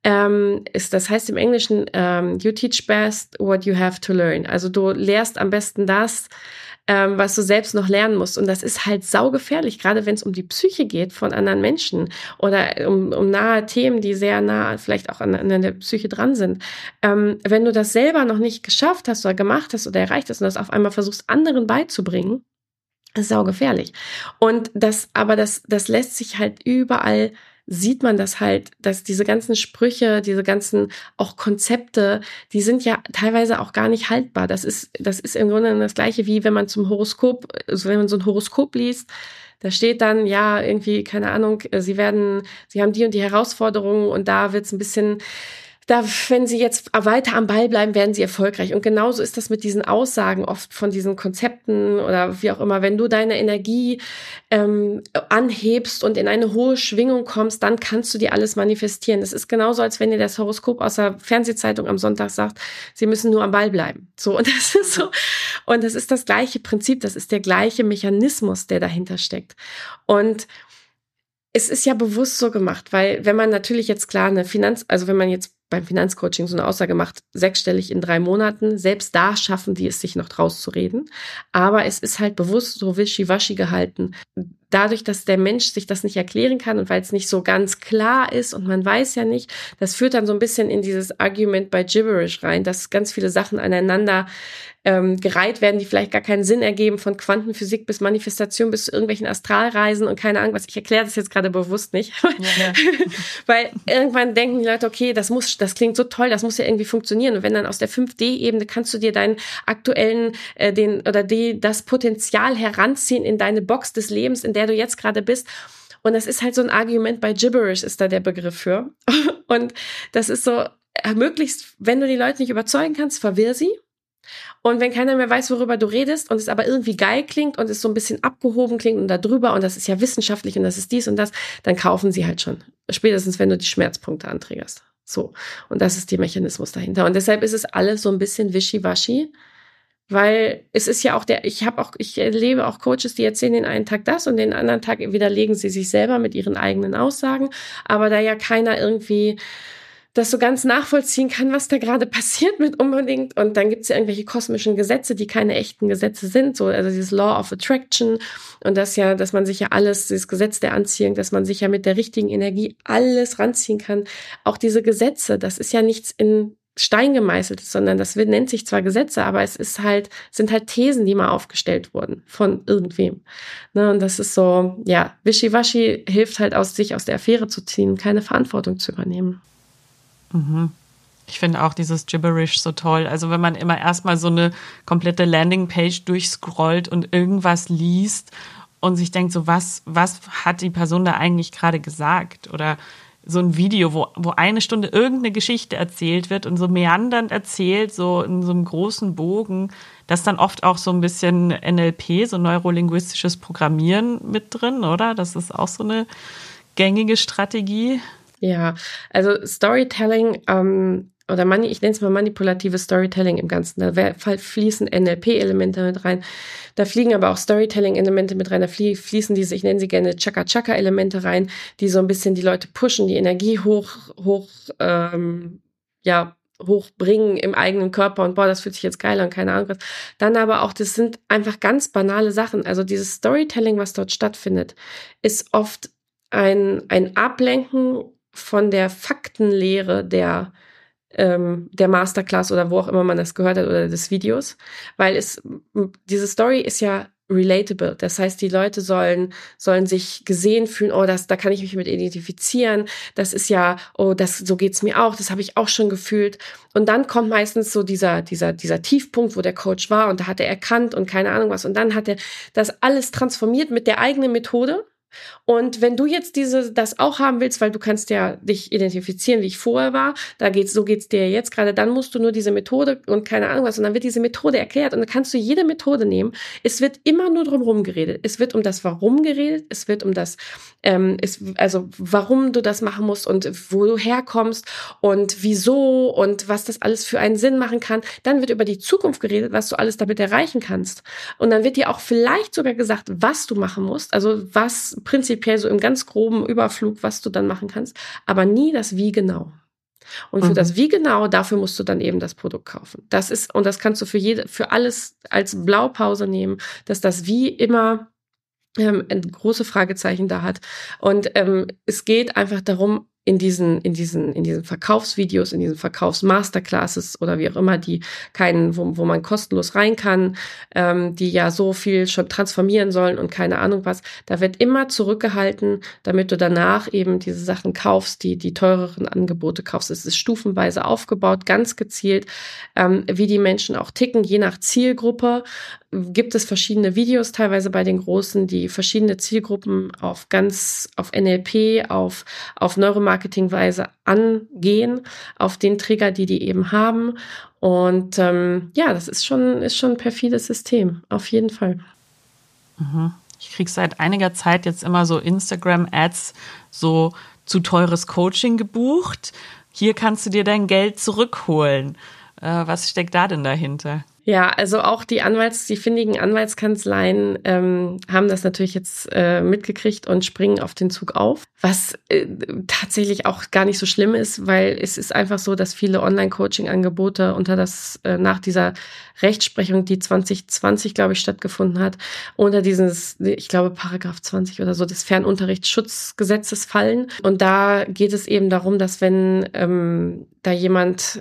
das heißt im Englischen, you teach best what you have to learn. Also du lehrst am besten das, was du selbst noch lernen musst. Und das ist halt saugefährlich, gerade wenn es um die Psyche geht von anderen Menschen oder um nahe Themen, die sehr nah vielleicht auch an der Psyche dran sind. Wenn du das selber noch nicht geschafft hast oder gemacht hast oder erreicht hast und das auf einmal versuchst, anderen beizubringen, ist saugefährlich. Und das lässt sich halt überall, sieht man das halt, dass diese ganzen Sprüche, diese ganzen auch Konzepte, die sind ja teilweise auch gar nicht haltbar. Das ist im Grunde das Gleiche, wie wenn man zum Horoskop, also wenn man so ein Horoskop liest, da steht dann, ja, irgendwie, keine Ahnung, Sie haben die und die Herausforderungen und da wird's ein bisschen, wenn Sie jetzt weiter am Ball bleiben, werden Sie erfolgreich. Und genauso ist das mit diesen Aussagen oft von diesen Konzepten oder wie auch immer. Wenn du deine Energie anhebst und in eine hohe Schwingung kommst, dann kannst du dir alles manifestieren. Das ist genauso, als wenn dir das Horoskop aus der Fernsehzeitung am Sonntag sagt, Sie müssen nur am Ball bleiben. So, und das ist so. Und das ist das gleiche Prinzip, das ist der gleiche Mechanismus, der dahinter steckt. Und es ist ja bewusst so gemacht, weil wenn man natürlich jetzt klar wenn man jetzt beim Finanzcoaching so eine Aussage macht, 6-stellig in 3 Monaten, selbst da schaffen die es, sich noch rauszureden. Aber es ist halt bewusst so wischiwaschi gehalten. Dadurch, dass der Mensch sich das nicht erklären kann und weil es nicht so ganz klar ist und man weiß ja nicht, das führt dann so ein bisschen in dieses Argument by Gibberish rein, dass ganz viele Sachen aneinander gereiht werden, die vielleicht gar keinen Sinn ergeben, von Quantenphysik bis Manifestation bis zu irgendwelchen Astralreisen und keine Ahnung was. Ich erkläre das jetzt gerade bewusst nicht. Ja. Weil irgendwann denken die Leute, okay, das klingt so toll, das muss ja irgendwie funktionieren. Und wenn dann aus der 5D-Ebene kannst du dir deinen aktuellen, das Potenzial heranziehen in deine Box des Lebens, in der du jetzt gerade bist. Und das ist halt so ein Argument bei Gibberish, ist da der Begriff für. Und das ist so, möglichst, wenn du die Leute nicht überzeugen kannst, verwirr sie. Und wenn keiner mehr weiß, worüber du redest und es aber irgendwie geil klingt und es so ein bisschen abgehoben klingt und da drüber und das ist ja wissenschaftlich und das ist dies und das, dann kaufen sie halt schon. Spätestens, wenn du die Schmerzpunkte anträgerst. So. Und das ist der Mechanismus dahinter. Und deshalb ist es alles so ein bisschen wischiwaschi, weil es ist ja auch ich erlebe auch Coaches, die erzählen den einen Tag das und den anderen Tag widerlegen sie sich selber mit ihren eigenen Aussagen. Aber da ja keiner irgendwie das so ganz nachvollziehen kann, was da gerade passiert mit unbedingt. Und dann gibt es ja irgendwelche kosmischen Gesetze, die keine echten Gesetze sind. So, also dieses Law of Attraction und dass man sich ja dieses Gesetz der Anziehung, dass man sich ja mit der richtigen Energie alles ranziehen kann. Auch diese Gesetze, das ist ja nichts in Stein gemeißelt, sondern das nennt sich zwar Gesetze, aber sind halt Thesen, die mal aufgestellt wurden von irgendwem. Ne, und das ist so, ja, wischiwaschi hilft halt sich aus der Affäre zu ziehen, keine Verantwortung zu übernehmen. Ich finde auch dieses Gibberish so toll. Also wenn man immer erstmal so eine komplette Landingpage durchscrollt und irgendwas liest und sich denkt, so was hat die Person da eigentlich gerade gesagt? Oder so ein Video, wo 1 Stunde irgendeine Geschichte erzählt wird und so meandernd erzählt, so in so einem großen Bogen, das ist dann oft auch so ein bisschen NLP, so neurolinguistisches Programmieren mit drin, oder? Das ist auch so eine gängige Strategie. Ja, also Storytelling ich nenne es mal manipulatives Storytelling im Ganzen. Da fließen NLP-Elemente mit rein, da fliegen aber auch Storytelling-Elemente mit rein, da fließen diese, ich nenne sie gerne Chaka-Chaka-Elemente rein, die so ein bisschen die Leute pushen, die Energie hochbringen im eigenen Körper und das fühlt sich jetzt geil an, keine Ahnung was. Dann aber auch, das sind einfach ganz banale Sachen. Also dieses Storytelling, was dort stattfindet, ist oft ein Ablenken von der Faktenlehre der Masterclass oder wo auch immer man das gehört hat oder des Videos, weil diese Story ist ja relatable. Das heißt, die Leute sollen sich gesehen fühlen, da kann ich mich mit identifizieren. Das ist ja, so geht's mir auch, das habe ich auch schon gefühlt. Und dann kommt meistens so dieser Tiefpunkt, wo der Coach war und da hat er erkannt und keine Ahnung was. Und dann hat er das alles transformiert mit der eigenen Methode. Und wenn du jetzt das auch haben willst, weil du kannst ja dich identifizieren, wie ich vorher war, so geht's dir jetzt gerade, dann musst du nur diese Methode und keine Ahnung was, und dann wird diese Methode erklärt und dann kannst du jede Methode nehmen. Es wird immer nur drumherum geredet. Es wird um das Warum geredet. Es wird um das, also warum du das machen musst und wo du herkommst und wieso und was das alles für einen Sinn machen kann. Dann wird über die Zukunft geredet, was du alles damit erreichen kannst. Und dann wird dir auch vielleicht sogar gesagt, was du machen musst, also was prinzipiell so im ganz groben Überflug, was du dann machen kannst, aber nie das Wie genau. Und für das Wie genau, dafür musst du dann eben das Produkt kaufen. Und das kannst du für alles als Blaupause nehmen, dass das Wie immer ein große Fragezeichen da hat. Und es geht einfach darum, in diesen Verkaufsvideos, in diesen Verkaufsmasterclasses oder wie auch immer, wo man kostenlos rein kann, die ja so viel schon transformieren sollen und keine Ahnung was, da wird immer zurückgehalten, damit du danach eben diese Sachen kaufst, die teureren Angebote kaufst. Es ist stufenweise aufgebaut, ganz gezielt, wie die Menschen auch ticken, je nach Zielgruppe. Gibt es verschiedene Videos, teilweise bei den Großen, die verschiedene Zielgruppen auf NLP, auf Neuromarketingweise angehen, auf den Trigger, die eben haben. Und das ist schon ein perfides System, auf jeden Fall. Ich kriege seit einiger Zeit jetzt immer so Instagram-Ads, so zu teures Coaching gebucht. Hier kannst du dir dein Geld zurückholen. Was steckt da denn dahinter? Ja, also auch die findigen Anwaltskanzleien haben das natürlich jetzt mitgekriegt und springen auf den Zug auf, was tatsächlich auch gar nicht so schlimm ist, weil es ist einfach so, dass viele Online-Coaching-Angebote nach dieser Rechtsprechung, die 2020, glaube ich, stattgefunden hat, unter ich glaube, Paragraph 20 oder so des Fernunterrichtsschutzgesetzes fallen. Und da geht es eben darum, dass wenn da jemand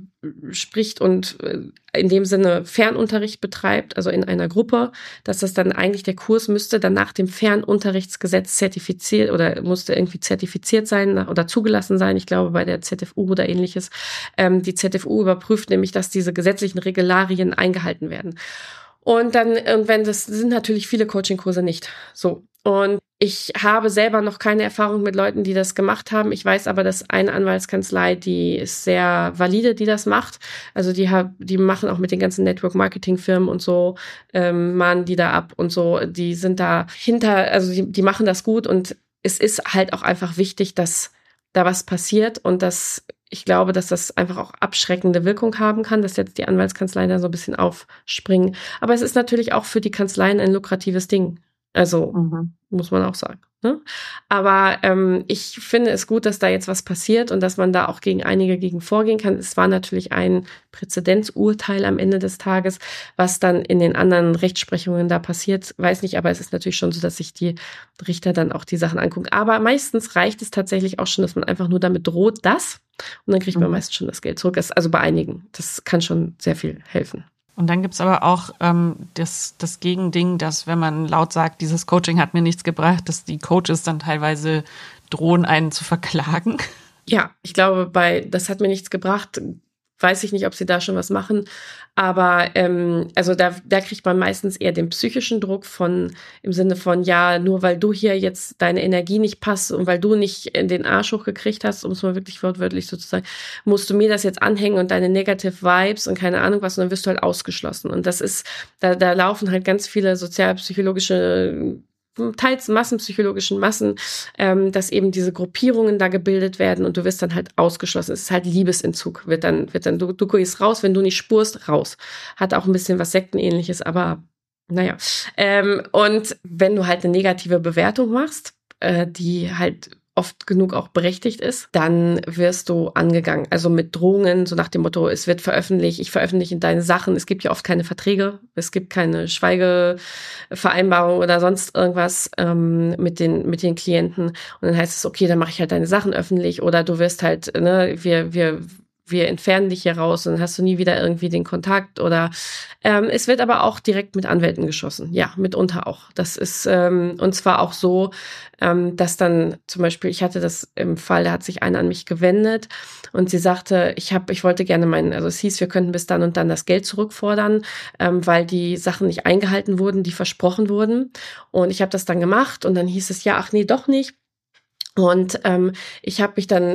spricht und in dem Sinne Fernunterricht betreibt, also in einer Gruppe, dass das dann eigentlich der Kurs müsste dann nach dem Fernunterrichtsgesetz zertifiziert oder musste irgendwie zertifiziert sein oder zugelassen sein, ich glaube bei der ZFU oder ähnliches. Die ZFU überprüft nämlich, dass diese gesetzlichen Regularien eingehalten werden. Und wenn das sind natürlich viele Coachingkurse nicht so. Und ich habe selber noch keine Erfahrung mit Leuten, die das gemacht haben. Ich weiß aber, dass eine Anwaltskanzlei, die ist sehr valide, die das macht. Also die machen auch mit den ganzen Network-Marketing-Firmen und so, mahnen die da ab und so. Die sind dahinter, also die machen das gut. Und es ist halt auch einfach wichtig, dass da was passiert und ich glaube, dass das einfach auch abschreckende Wirkung haben kann, dass jetzt die Anwaltskanzleien da so ein bisschen aufspringen. Aber es ist natürlich auch für die Kanzleien ein lukratives Ding. Also muss man auch sagen. Ne? Aber ich finde es gut, dass da jetzt was passiert und dass man da auch gegen vorgehen kann. Es war natürlich ein Präzedenzurteil am Ende des Tages, was dann in den anderen Rechtsprechungen da passiert, weiß nicht, aber es ist natürlich schon so, dass sich die Richter dann auch die Sachen angucken. Aber meistens reicht es tatsächlich auch schon, dass man einfach nur damit droht, und dann kriegt man meistens schon das Geld zurück. Also bei einigen. Das kann schon sehr viel helfen. Und dann gibt's aber auch das Gegending, dass wenn man laut sagt, dieses Coaching hat mir nichts gebracht, dass die Coaches dann teilweise drohen, einen zu verklagen. Ja, ich glaube, das hat mir nichts gebracht, weiß ich nicht, ob sie da schon was machen. Aber also da kriegt man meistens eher den psychischen Druck im Sinne von, ja, nur weil du hier jetzt deine Energie nicht passt und weil du nicht in den Arsch hochgekriegt hast, um es mal wirklich wortwörtlich so zu sagen, musst du mir das jetzt anhängen und deine Negative Vibes und keine Ahnung was, und dann wirst du halt ausgeschlossen. Und das ist, da laufen halt ganz viele sozialpsychologische teils massenpsychologischen Massen, dass eben diese Gruppierungen da gebildet werden und du wirst dann halt ausgeschlossen. Es ist halt Liebesentzug. Du gehst raus, wenn du nicht spurst, raus. Hat auch ein bisschen was Sektenähnliches, aber naja. Und wenn du halt eine negative Bewertung machst, die halt oft genug auch berechtigt ist, dann wirst du angegangen. Also mit Drohungen, so nach dem Motto, es wird veröffentlicht, ich veröffentliche deine Sachen. Es gibt ja oft keine Verträge, es gibt keine Schweigevereinbarung oder sonst irgendwas mit den Klienten. Und dann heißt es, okay, dann mache ich halt deine Sachen öffentlich oder du wirst halt, wir wir entfernen dich hier raus und dann hast du nie wieder irgendwie den Kontakt oder es wird aber auch direkt mit Anwälten geschossen. Ja, mitunter auch. Das ist und zwar auch so, dass dann zum Beispiel, ich hatte das im Fall, da hat sich einer an mich gewendet und sie sagte, ich wollte gerne also es hieß, wir könnten bis dann und dann das Geld zurückfordern, weil die Sachen nicht eingehalten wurden, die versprochen wurden. Und ich habe das dann gemacht und dann hieß es, ja, ach nee, doch nicht. Und ich habe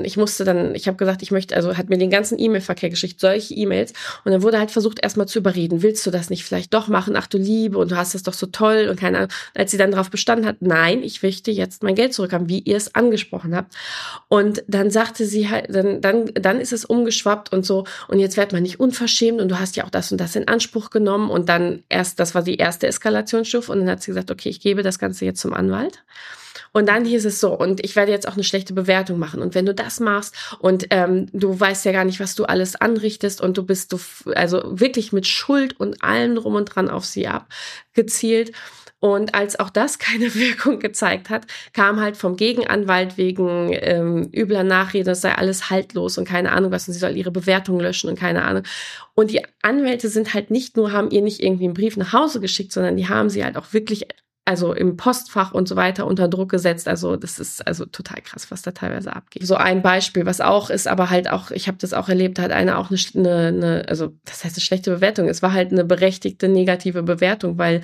gesagt, ich möchte, also hat mir den ganzen E-Mail-Verkehr geschickt, solche E-Mails. Und dann wurde halt versucht, erstmal zu überreden, willst du das nicht vielleicht doch machen? Ach du Liebe, und du hast das doch so toll und keine Ahnung. Und als sie dann darauf bestanden hat, nein, ich möchte jetzt mein Geld zurückhaben, wie ihr es angesprochen habt. Und dann sagte sie halt, dann ist es umgeschwappt und so, und jetzt wird man nicht unverschämt und du hast ja auch das und das in Anspruch genommen. Und dann das war die erste Eskalationsstufe, und dann hat sie gesagt, okay, ich gebe das Ganze jetzt zum Anwalt. Und dann hieß es so, und ich werde jetzt auch eine schlechte Bewertung machen. Und wenn du das machst und du weißt ja gar nicht, was du alles anrichtest, und du also wirklich mit Schuld und allem drum und dran auf sie abgezielt. Und als auch das keine Wirkung gezeigt hat, kam halt vom Gegenanwalt wegen übler Nachrede, das sei alles haltlos und keine Ahnung was, und sie soll ihre Bewertung löschen und keine Ahnung. Und die Anwälte sind halt haben ihr nicht irgendwie einen Brief nach Hause geschickt, sondern die haben sie halt auch wirklich, also im Postfach und so weiter, unter Druck gesetzt. Also das ist also total krass, was da teilweise abgeht. So ein Beispiel, was auch ist, aber halt auch, ich habe das auch erlebt, hat einer auch also das heißt eine schlechte Bewertung. Es war halt eine berechtigte negative Bewertung, weil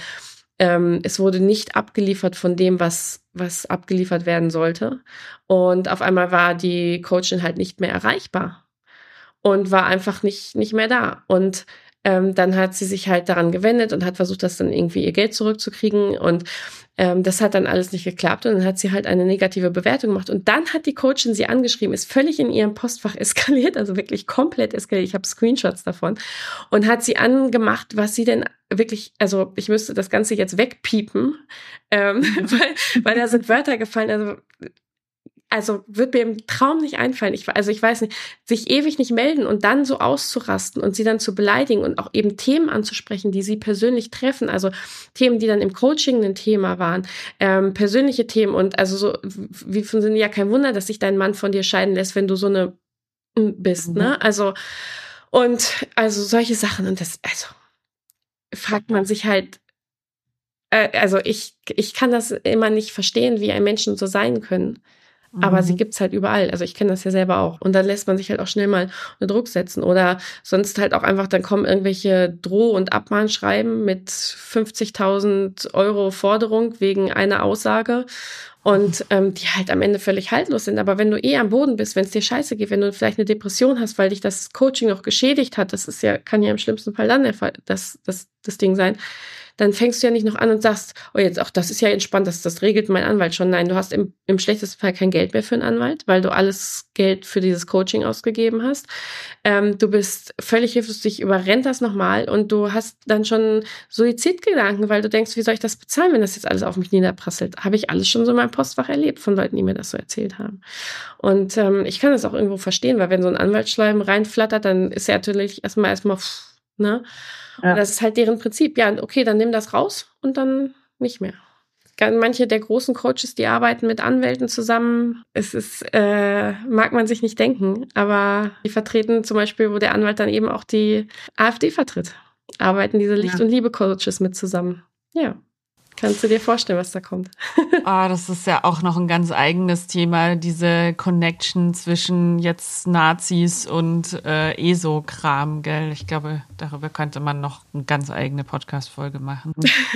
es wurde nicht abgeliefert von dem, was abgeliefert werden sollte. Und auf einmal war die Coachin halt nicht mehr erreichbar und war einfach nicht mehr da. Und dann hat sie sich halt daran gewendet und hat versucht, das dann irgendwie ihr Geld zurückzukriegen, und das hat dann alles nicht geklappt, und dann hat sie halt eine negative Bewertung gemacht, und dann hat die Coachin sie angeschrieben, ist völlig in ihrem Postfach eskaliert, also wirklich komplett eskaliert, ich habe Screenshots davon, und hat sie angemacht, was sie denn wirklich, also ich müsste das Ganze jetzt wegpiepen, weil da sind Wörter gefallen, also wird mir im Traum nicht einfallen. Ich weiß nicht, sich ewig nicht melden und dann so auszurasten und sie dann zu beleidigen und auch eben Themen anzusprechen, die sie persönlich treffen, also Themen, die dann im Coaching ein Thema waren, persönliche Themen, und also so, wie von Sinne, ja, kein Wunder, dass sich dein Mann von dir scheiden lässt, wenn du so eine bist, ne? Also solche Sachen, und das, also fragt man sich halt, also ich kann das immer nicht verstehen, wie ein Menschen so sein können. Aber sie gibt's halt überall. Also ich kenne das ja selber auch. Und dann lässt man sich halt auch schnell mal unter Druck setzen. Oder sonst halt auch einfach, dann kommen irgendwelche Droh- und Abmahnschreiben mit 50.000 Euro Forderung wegen einer Aussage. Und die halt am Ende völlig haltlos sind. Aber wenn du am Boden bist, wenn es dir scheiße geht, wenn du vielleicht eine Depression hast, weil dich das Coaching noch geschädigt hat, das ist ja, kann ja im schlimmsten Fall dann der Fall, das Ding sein, dann fängst du ja nicht noch an und sagst, oh, jetzt auch das ist ja entspannt, das regelt mein Anwalt schon. Nein, du hast im schlechtesten Fall kein Geld mehr für einen Anwalt, weil du alles Geld für dieses Coaching ausgegeben hast. Du bist völlig hilflos, dich überrennt das nochmal, und du hast dann schon Suizidgedanken, weil du denkst, wie soll ich das bezahlen, wenn das jetzt alles auf mich niederprasselt? Habe ich alles schon so in meinem Postfach erlebt von Leuten, die mir das so erzählt haben. Und ich kann das auch irgendwo verstehen, weil wenn so ein Anwaltsschreiben reinflattert, dann ist er natürlich erstmal ne? Ja. Und das ist halt deren Prinzip. Ja, okay, dann nimm das raus und dann nicht mehr. Manche der großen Coaches, die arbeiten mit Anwälten zusammen. Es ist, mag man sich nicht denken, aber die vertreten zum Beispiel, wo der Anwalt dann eben auch die AfD vertritt, arbeiten diese Licht- und Liebe-Coaches mit zusammen. Ja. Kannst du dir vorstellen, was da kommt? Das ist ja auch noch ein ganz eigenes Thema, diese Connection zwischen jetzt Nazis und ESO-Kram, gell? Ich glaube, darüber könnte man noch eine ganz eigene Podcast-Folge machen.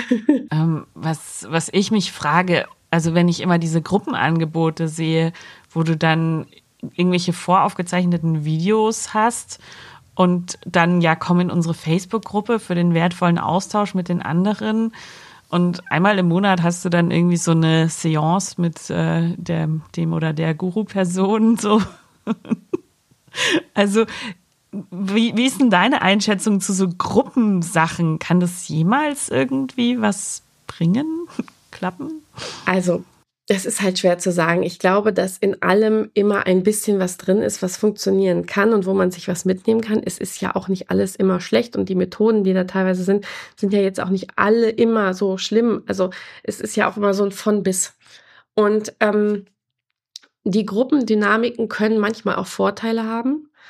Was ich mich frage, also wenn ich immer diese Gruppenangebote sehe, wo du dann irgendwelche voraufgezeichneten Videos hast und dann komm in unsere Facebook-Gruppe für den wertvollen Austausch mit den anderen. Und einmal im Monat hast du dann irgendwie so eine Seance mit dem oder der Guru-Person. So. Also, wie ist denn deine Einschätzung zu so Gruppensachen? Kann das jemals irgendwie was bringen, klappen? Also, das ist halt schwer zu sagen. Ich glaube, dass in allem immer ein bisschen was drin ist, was funktionieren kann und wo man sich was mitnehmen kann. Es ist ja auch nicht alles immer schlecht, und die Methoden, die da teilweise sind ja jetzt auch nicht alle immer so schlimm. Also es ist ja auch immer so ein von bis. Und die Gruppendynamiken können manchmal auch Vorteile haben.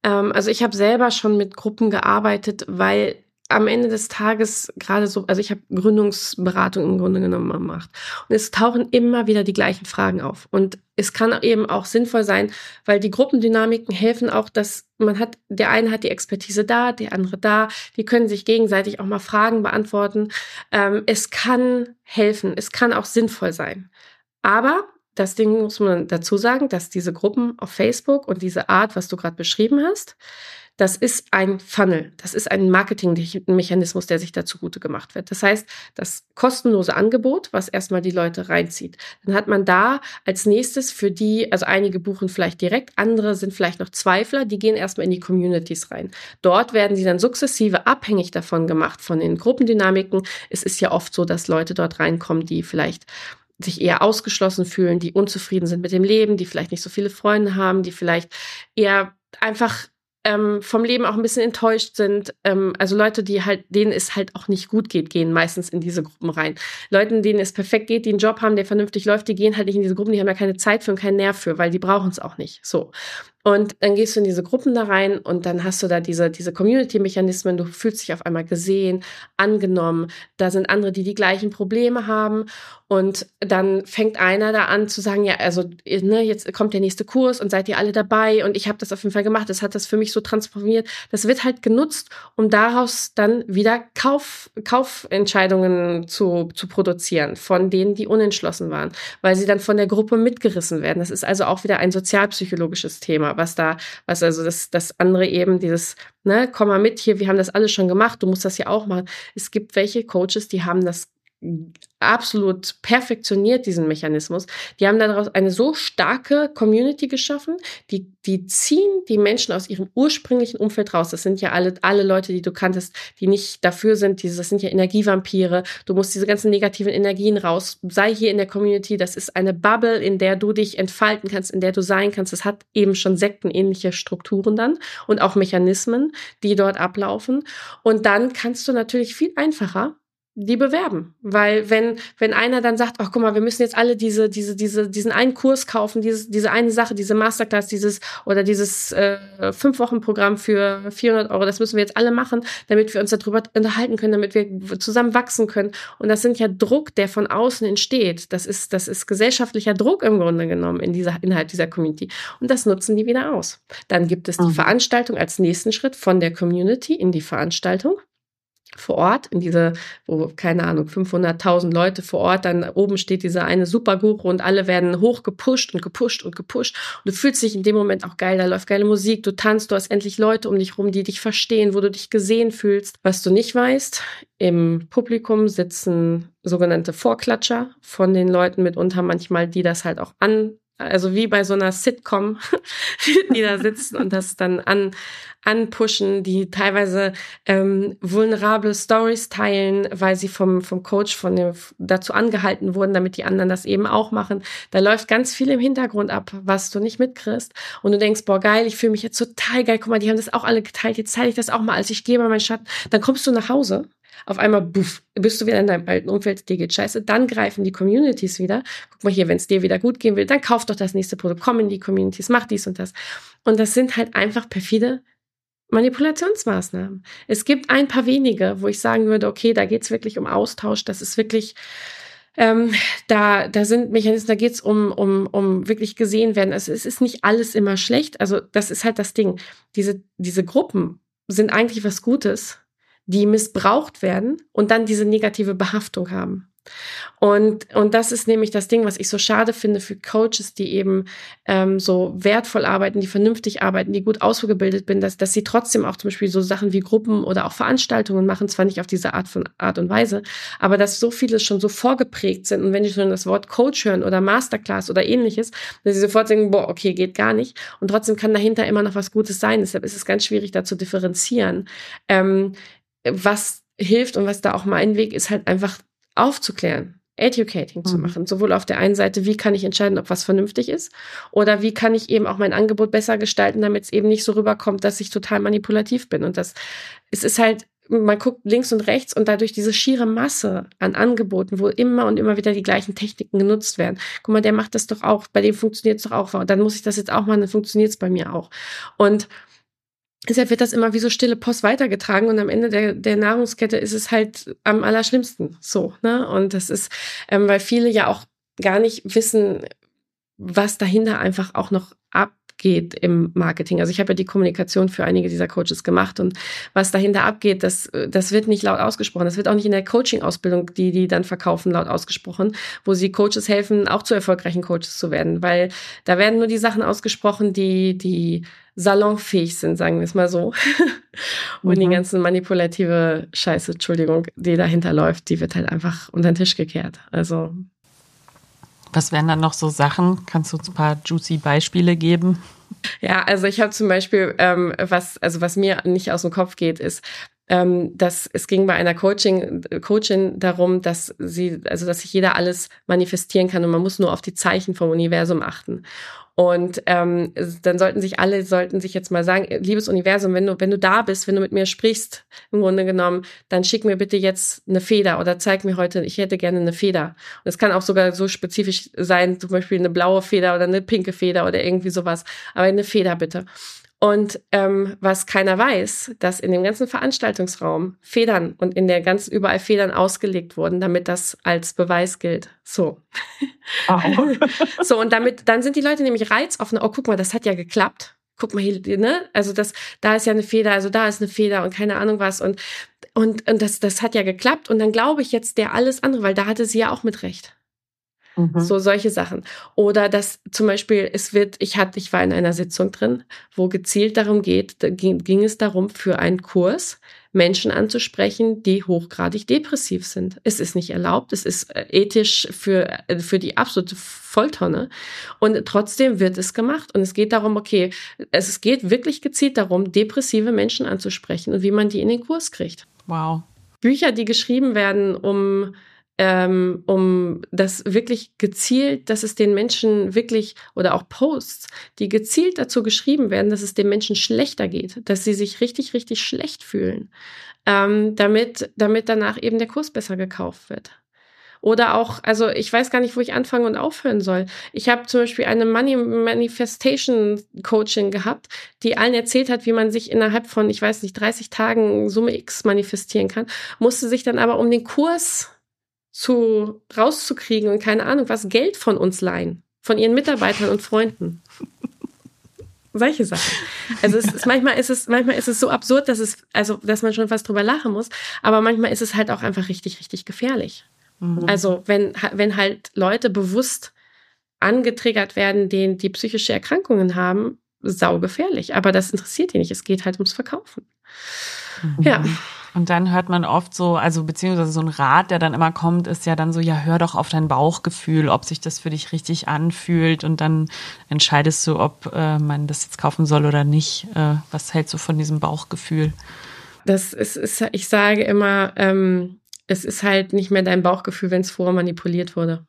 Also ich habe selber schon mit Gruppen gearbeitet, weil am Ende des Tages gerade so, also ich habe Gründungsberatung im Grunde genommen gemacht. Und es tauchen immer wieder die gleichen Fragen auf. Und es kann eben auch sinnvoll sein, weil die Gruppendynamiken helfen auch, dass der eine hat die Expertise da, der andere da, die können sich gegenseitig auch mal Fragen beantworten. Es kann helfen, es kann auch sinnvoll sein. Aber das Ding muss man dazu sagen, dass diese Gruppen auf Facebook und diese Art, was du gerade beschrieben hast, das ist ein Funnel, das ist ein Marketingmechanismus, der sich da zugute gemacht wird. Das heißt, das kostenlose Angebot, was erstmal die Leute reinzieht, dann hat man da als nächstes für die, also einige buchen vielleicht direkt, andere sind vielleicht noch Zweifler, die gehen erstmal in die Communities rein. Dort werden sie dann sukzessive abhängig davon gemacht, von den Gruppendynamiken. Es ist ja oft so, dass Leute dort reinkommen, die vielleicht sich eher ausgeschlossen fühlen, die unzufrieden sind mit dem Leben, die vielleicht nicht so viele Freunde haben, die vielleicht eher einfach vom Leben auch ein bisschen enttäuscht sind. Also Leute, denen es halt auch nicht gut geht, gehen meistens in diese Gruppen rein. Leuten, denen es perfekt geht, die einen Job haben, der vernünftig läuft, die gehen halt nicht in diese Gruppen, die haben ja keine Zeit für und keinen Nerv für, weil die brauchen es auch nicht. So. Und dann gehst du in diese Gruppen da rein und dann hast du da diese Community-Mechanismen, du fühlst dich auf einmal gesehen, angenommen, da sind andere, die gleichen Probleme haben und dann fängt einer da an zu sagen, ja, also jetzt kommt der nächste Kurs und seid ihr alle dabei und ich habe das auf jeden Fall gemacht, das hat das für mich so transformiert. Das wird halt genutzt, um daraus dann wieder Kaufentscheidungen zu produzieren von denen, die unentschlossen waren, weil sie dann von der Gruppe mitgerissen werden. Das ist also auch wieder ein sozialpsychologisches Thema, was also das andere eben dieses, komm mal mit hier, wir haben das alles schon gemacht, du musst das ja auch machen. Es gibt welche Coaches, die haben das absolut perfektioniert, diesen Mechanismus. Die haben daraus eine so starke Community geschaffen, die ziehen die Menschen aus ihrem ursprünglichen Umfeld raus. Das sind ja alle Leute, die du kanntest, die nicht dafür sind. Das sind ja Energievampire. Du musst diese ganzen negativen Energien raus. Sei hier in der Community. Das ist eine Bubble, in der du dich entfalten kannst, in der du sein kannst. Das hat eben schon sektenähnliche Strukturen dann und auch Mechanismen, die dort ablaufen. Und dann kannst du natürlich viel einfacher die bewerben. Weil wenn einer dann sagt, ach guck mal, wir müssen jetzt alle diesen einen Kurs kaufen, diese eine Sache, diese Masterclass, dieses 5-Wochen-Programm für 400 €, das müssen wir jetzt alle machen, damit wir uns darüber unterhalten können, damit wir zusammen wachsen können. Und das sind ja Druck, der von außen entsteht. Das ist gesellschaftlicher Druck im Grunde genommen innerhalb dieser Community. Und das nutzen die wieder aus. Dann gibt es die Veranstaltung als nächsten Schritt von der Community in die Veranstaltung. Vor Ort, wo, keine Ahnung, 500.000 Leute vor Ort, dann oben steht dieser eine Superguru und alle werden hoch gepusht und gepusht und gepusht. Und du fühlst dich in dem Moment auch geil, da läuft geile Musik, du tanzt, du hast endlich Leute um dich rum, die dich verstehen, wo du dich gesehen fühlst. Was du nicht weißt, im Publikum sitzen sogenannte Vorklatscher von den Leuten mitunter manchmal, die das halt auch also wie bei so einer Sitcom, die da sitzen und das dann anpushen, die teilweise vulnerable Stories teilen, weil sie vom Coach dazu angehalten wurden, damit die anderen das eben auch machen. Da läuft ganz viel im Hintergrund ab, was du nicht mitkriegst. Und du denkst, boah, geil, ich fühle mich jetzt total geil. Guck mal, die haben das auch alle geteilt. Jetzt teile ich das auch mal. Also ich gehe mal meinen Schatten. Dann kommst du nach Hause. Auf einmal, buff, bist du wieder in deinem alten Umfeld, dir geht scheiße, dann greifen die Communities wieder. Guck mal hier, wenn es dir wieder gut gehen will, dann kauf doch das nächste Produkt, komm in die Communities, mach dies und das. Und das sind halt einfach perfide Manipulationsmaßnahmen. Es gibt ein paar wenige, wo ich sagen würde, okay, da geht's wirklich um Austausch, das ist wirklich, da sind Mechanismen, da geht's um wirklich gesehen werden. Also es ist nicht alles immer schlecht, also das ist halt das Ding. Diese Gruppen sind eigentlich was Gutes, die missbraucht werden und dann diese negative Behaftung haben. Und das ist nämlich das Ding, was ich so schade finde für Coaches, die eben so wertvoll arbeiten, die vernünftig arbeiten, die gut ausgebildet sind, dass sie trotzdem auch zum Beispiel so Sachen wie Gruppen oder auch Veranstaltungen machen, zwar nicht auf diese Art und Weise, aber dass so viele schon so vorgeprägt sind und wenn die schon das Wort Coach hören oder Masterclass oder ähnliches, dass sie sofort denken, boah, okay, geht gar nicht und trotzdem kann dahinter immer noch was Gutes sein, deshalb ist es ganz schwierig, da zu differenzieren. Was hilft und was da auch mein Weg ist, halt einfach aufzuklären, educating zu machen. Sowohl auf der einen Seite, wie kann ich entscheiden, ob was vernünftig ist, oder wie kann ich eben auch mein Angebot besser gestalten, damit es eben nicht so rüberkommt, dass ich total manipulativ bin. Und es ist halt, man guckt links und rechts und dadurch diese schiere Masse an Angeboten, wo immer und immer wieder die gleichen Techniken genutzt werden. Guck mal, der macht das doch auch, bei dem funktioniert es doch auch. Dann muss ich das jetzt auch machen, dann funktioniert es bei mir auch. Und Deshalb wird das immer wie so stille Post weitergetragen und am Ende der Nahrungskette ist es halt am allerschlimmsten so, ne? Und das ist, weil viele ja auch gar nicht wissen, was dahinter einfach auch noch abgeht im Marketing. Also ich habe ja die Kommunikation für einige dieser Coaches gemacht und was dahinter abgeht, das wird nicht laut ausgesprochen. Das wird auch nicht in der Coaching-Ausbildung, die dann verkaufen, laut ausgesprochen, wo sie Coaches helfen, auch zu erfolgreichen Coaches zu werden, weil da werden nur die Sachen ausgesprochen, die salonfähig sind, sagen wir es mal so. Und die ganzen manipulative Scheiße, Entschuldigung, die dahinter läuft, die wird halt einfach unter den Tisch gekehrt. Also was wären dann noch so Sachen? Kannst du uns ein paar juicy Beispiele geben? Ja, also ich habe zum Beispiel, was mir nicht aus dem Kopf geht, ist, dass es ging bei einer Coachin darum, dass sich jeder alles manifestieren kann und man muss nur auf die Zeichen vom Universum achten. Und dann sollten sich jetzt mal sagen, liebes Universum, wenn du da bist, wenn du mit mir sprichst, im Grunde genommen, dann schick mir bitte jetzt eine Feder oder zeig mir heute, ich hätte gerne eine Feder. Und es kann auch sogar so spezifisch sein, zum Beispiel eine blaue Feder oder eine pinke Feder oder irgendwie sowas. Aber eine Feder bitte. Und was keiner weiß, dass in dem ganzen Veranstaltungsraum Federn und überall Federn ausgelegt wurden, damit das als Beweis gilt. So. Oh. So, und dann sind die Leute nämlich reizoffen. Oh, guck mal, das hat ja geklappt. Guck mal hier, ne? Also da ist ja eine Feder, also da ist eine Feder und keine Ahnung was. Und das hat ja geklappt. Und dann glaube ich jetzt der alles andere, weil da hatte sie ja auch mit Recht. So solche Sachen. Oder dass zum Beispiel ich war in einer Sitzung drin, wo gezielt darum ging es darum, für einen Kurs Menschen anzusprechen, die hochgradig depressiv sind. Es ist nicht erlaubt, es ist ethisch für die absolute Volltonne. Und trotzdem wird es gemacht. Und es geht darum, es geht wirklich gezielt darum, depressive Menschen anzusprechen und wie man die in den Kurs kriegt. Wow. Bücher, die geschrieben werden, um das wirklich gezielt, dass es den Menschen wirklich, oder auch Posts, die gezielt dazu geschrieben werden, dass es den Menschen schlechter geht, dass sie sich richtig, richtig schlecht fühlen, damit danach eben der Kurs besser gekauft wird. Oder auch, also ich weiß gar nicht, wo ich anfangen und aufhören soll. Ich habe zum Beispiel eine Manifestation Coaching gehabt, die allen erzählt hat, wie man sich innerhalb von, 30 Tagen Summe X manifestieren kann, musste sich dann aber um den Kurs rauszukriegen und keine Ahnung was, Geld von uns leihen, von ihren Mitarbeitern und Freunden. Solche Sachen. Also manchmal ist es so absurd, dass man schon fast drüber lachen muss, aber manchmal ist es halt auch einfach richtig, richtig gefährlich. Also wenn halt Leute bewusst angetriggert werden, die psychische Erkrankungen haben, saugefährlich. Aber das interessiert die nicht. Es geht halt ums Verkaufen. Ja. Und dann hört man oft so, also beziehungsweise so ein Rat, der dann immer kommt, ist ja dann so, ja, hör doch auf dein Bauchgefühl, ob sich das für dich richtig anfühlt und dann entscheidest du, ob man das jetzt kaufen soll oder nicht. Was hältst du von diesem Bauchgefühl? Ich sage immer, es ist halt nicht mehr dein Bauchgefühl, wenn es vorher manipuliert wurde.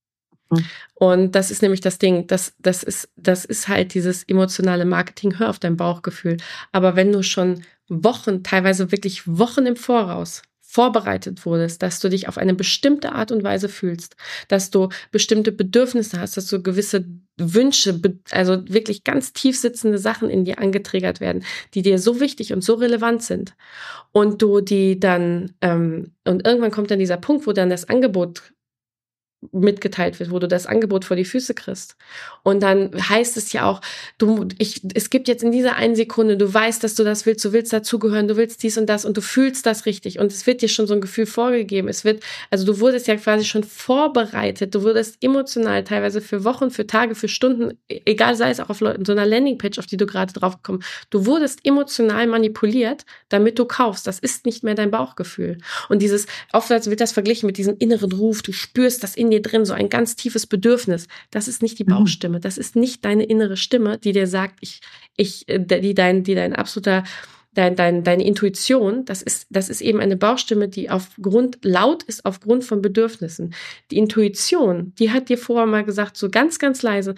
Und das ist nämlich das Ding, das ist halt dieses emotionale Marketing, hör auf dein Bauchgefühl. Aber wenn du schon Wochen, teilweise wirklich Wochen im Voraus vorbereitet wurdest, dass du dich auf eine bestimmte Art und Weise fühlst, dass du bestimmte Bedürfnisse hast, dass du gewisse Wünsche, also wirklich ganz tief sitzende Sachen in dir angetriggert werden, die dir so wichtig und so relevant sind. Und du die dann, und irgendwann kommt dann dieser Punkt, wo dann das Angebot mitgeteilt wird, wo du das Angebot vor die Füße kriegst. Und dann heißt es ja auch, es gibt jetzt in dieser einen Sekunde, du weißt, dass du das willst, du willst dazugehören, du willst dies und das und du fühlst das richtig und es wird dir schon so ein Gefühl vorgegeben. Du wurdest ja quasi schon vorbereitet, du wurdest emotional teilweise für Wochen, für Tage, für Stunden, egal, sei es auch auf so einer Landingpage, auf die du gerade drauf gekommen, du wurdest emotional manipuliert, damit du kaufst. Das ist nicht mehr dein Bauchgefühl. Und oft wird das verglichen mit diesem inneren Ruf, du spürst das in dir drin, so ein ganz tiefes Bedürfnis. Das ist nicht die Bauchstimme. Das ist nicht deine innere Stimme, die dir sagt, deine Intuition, das ist eben eine Bauchstimme, die laut ist aufgrund von Bedürfnissen. Die Intuition, die hat dir vorher mal gesagt, so ganz, ganz leise,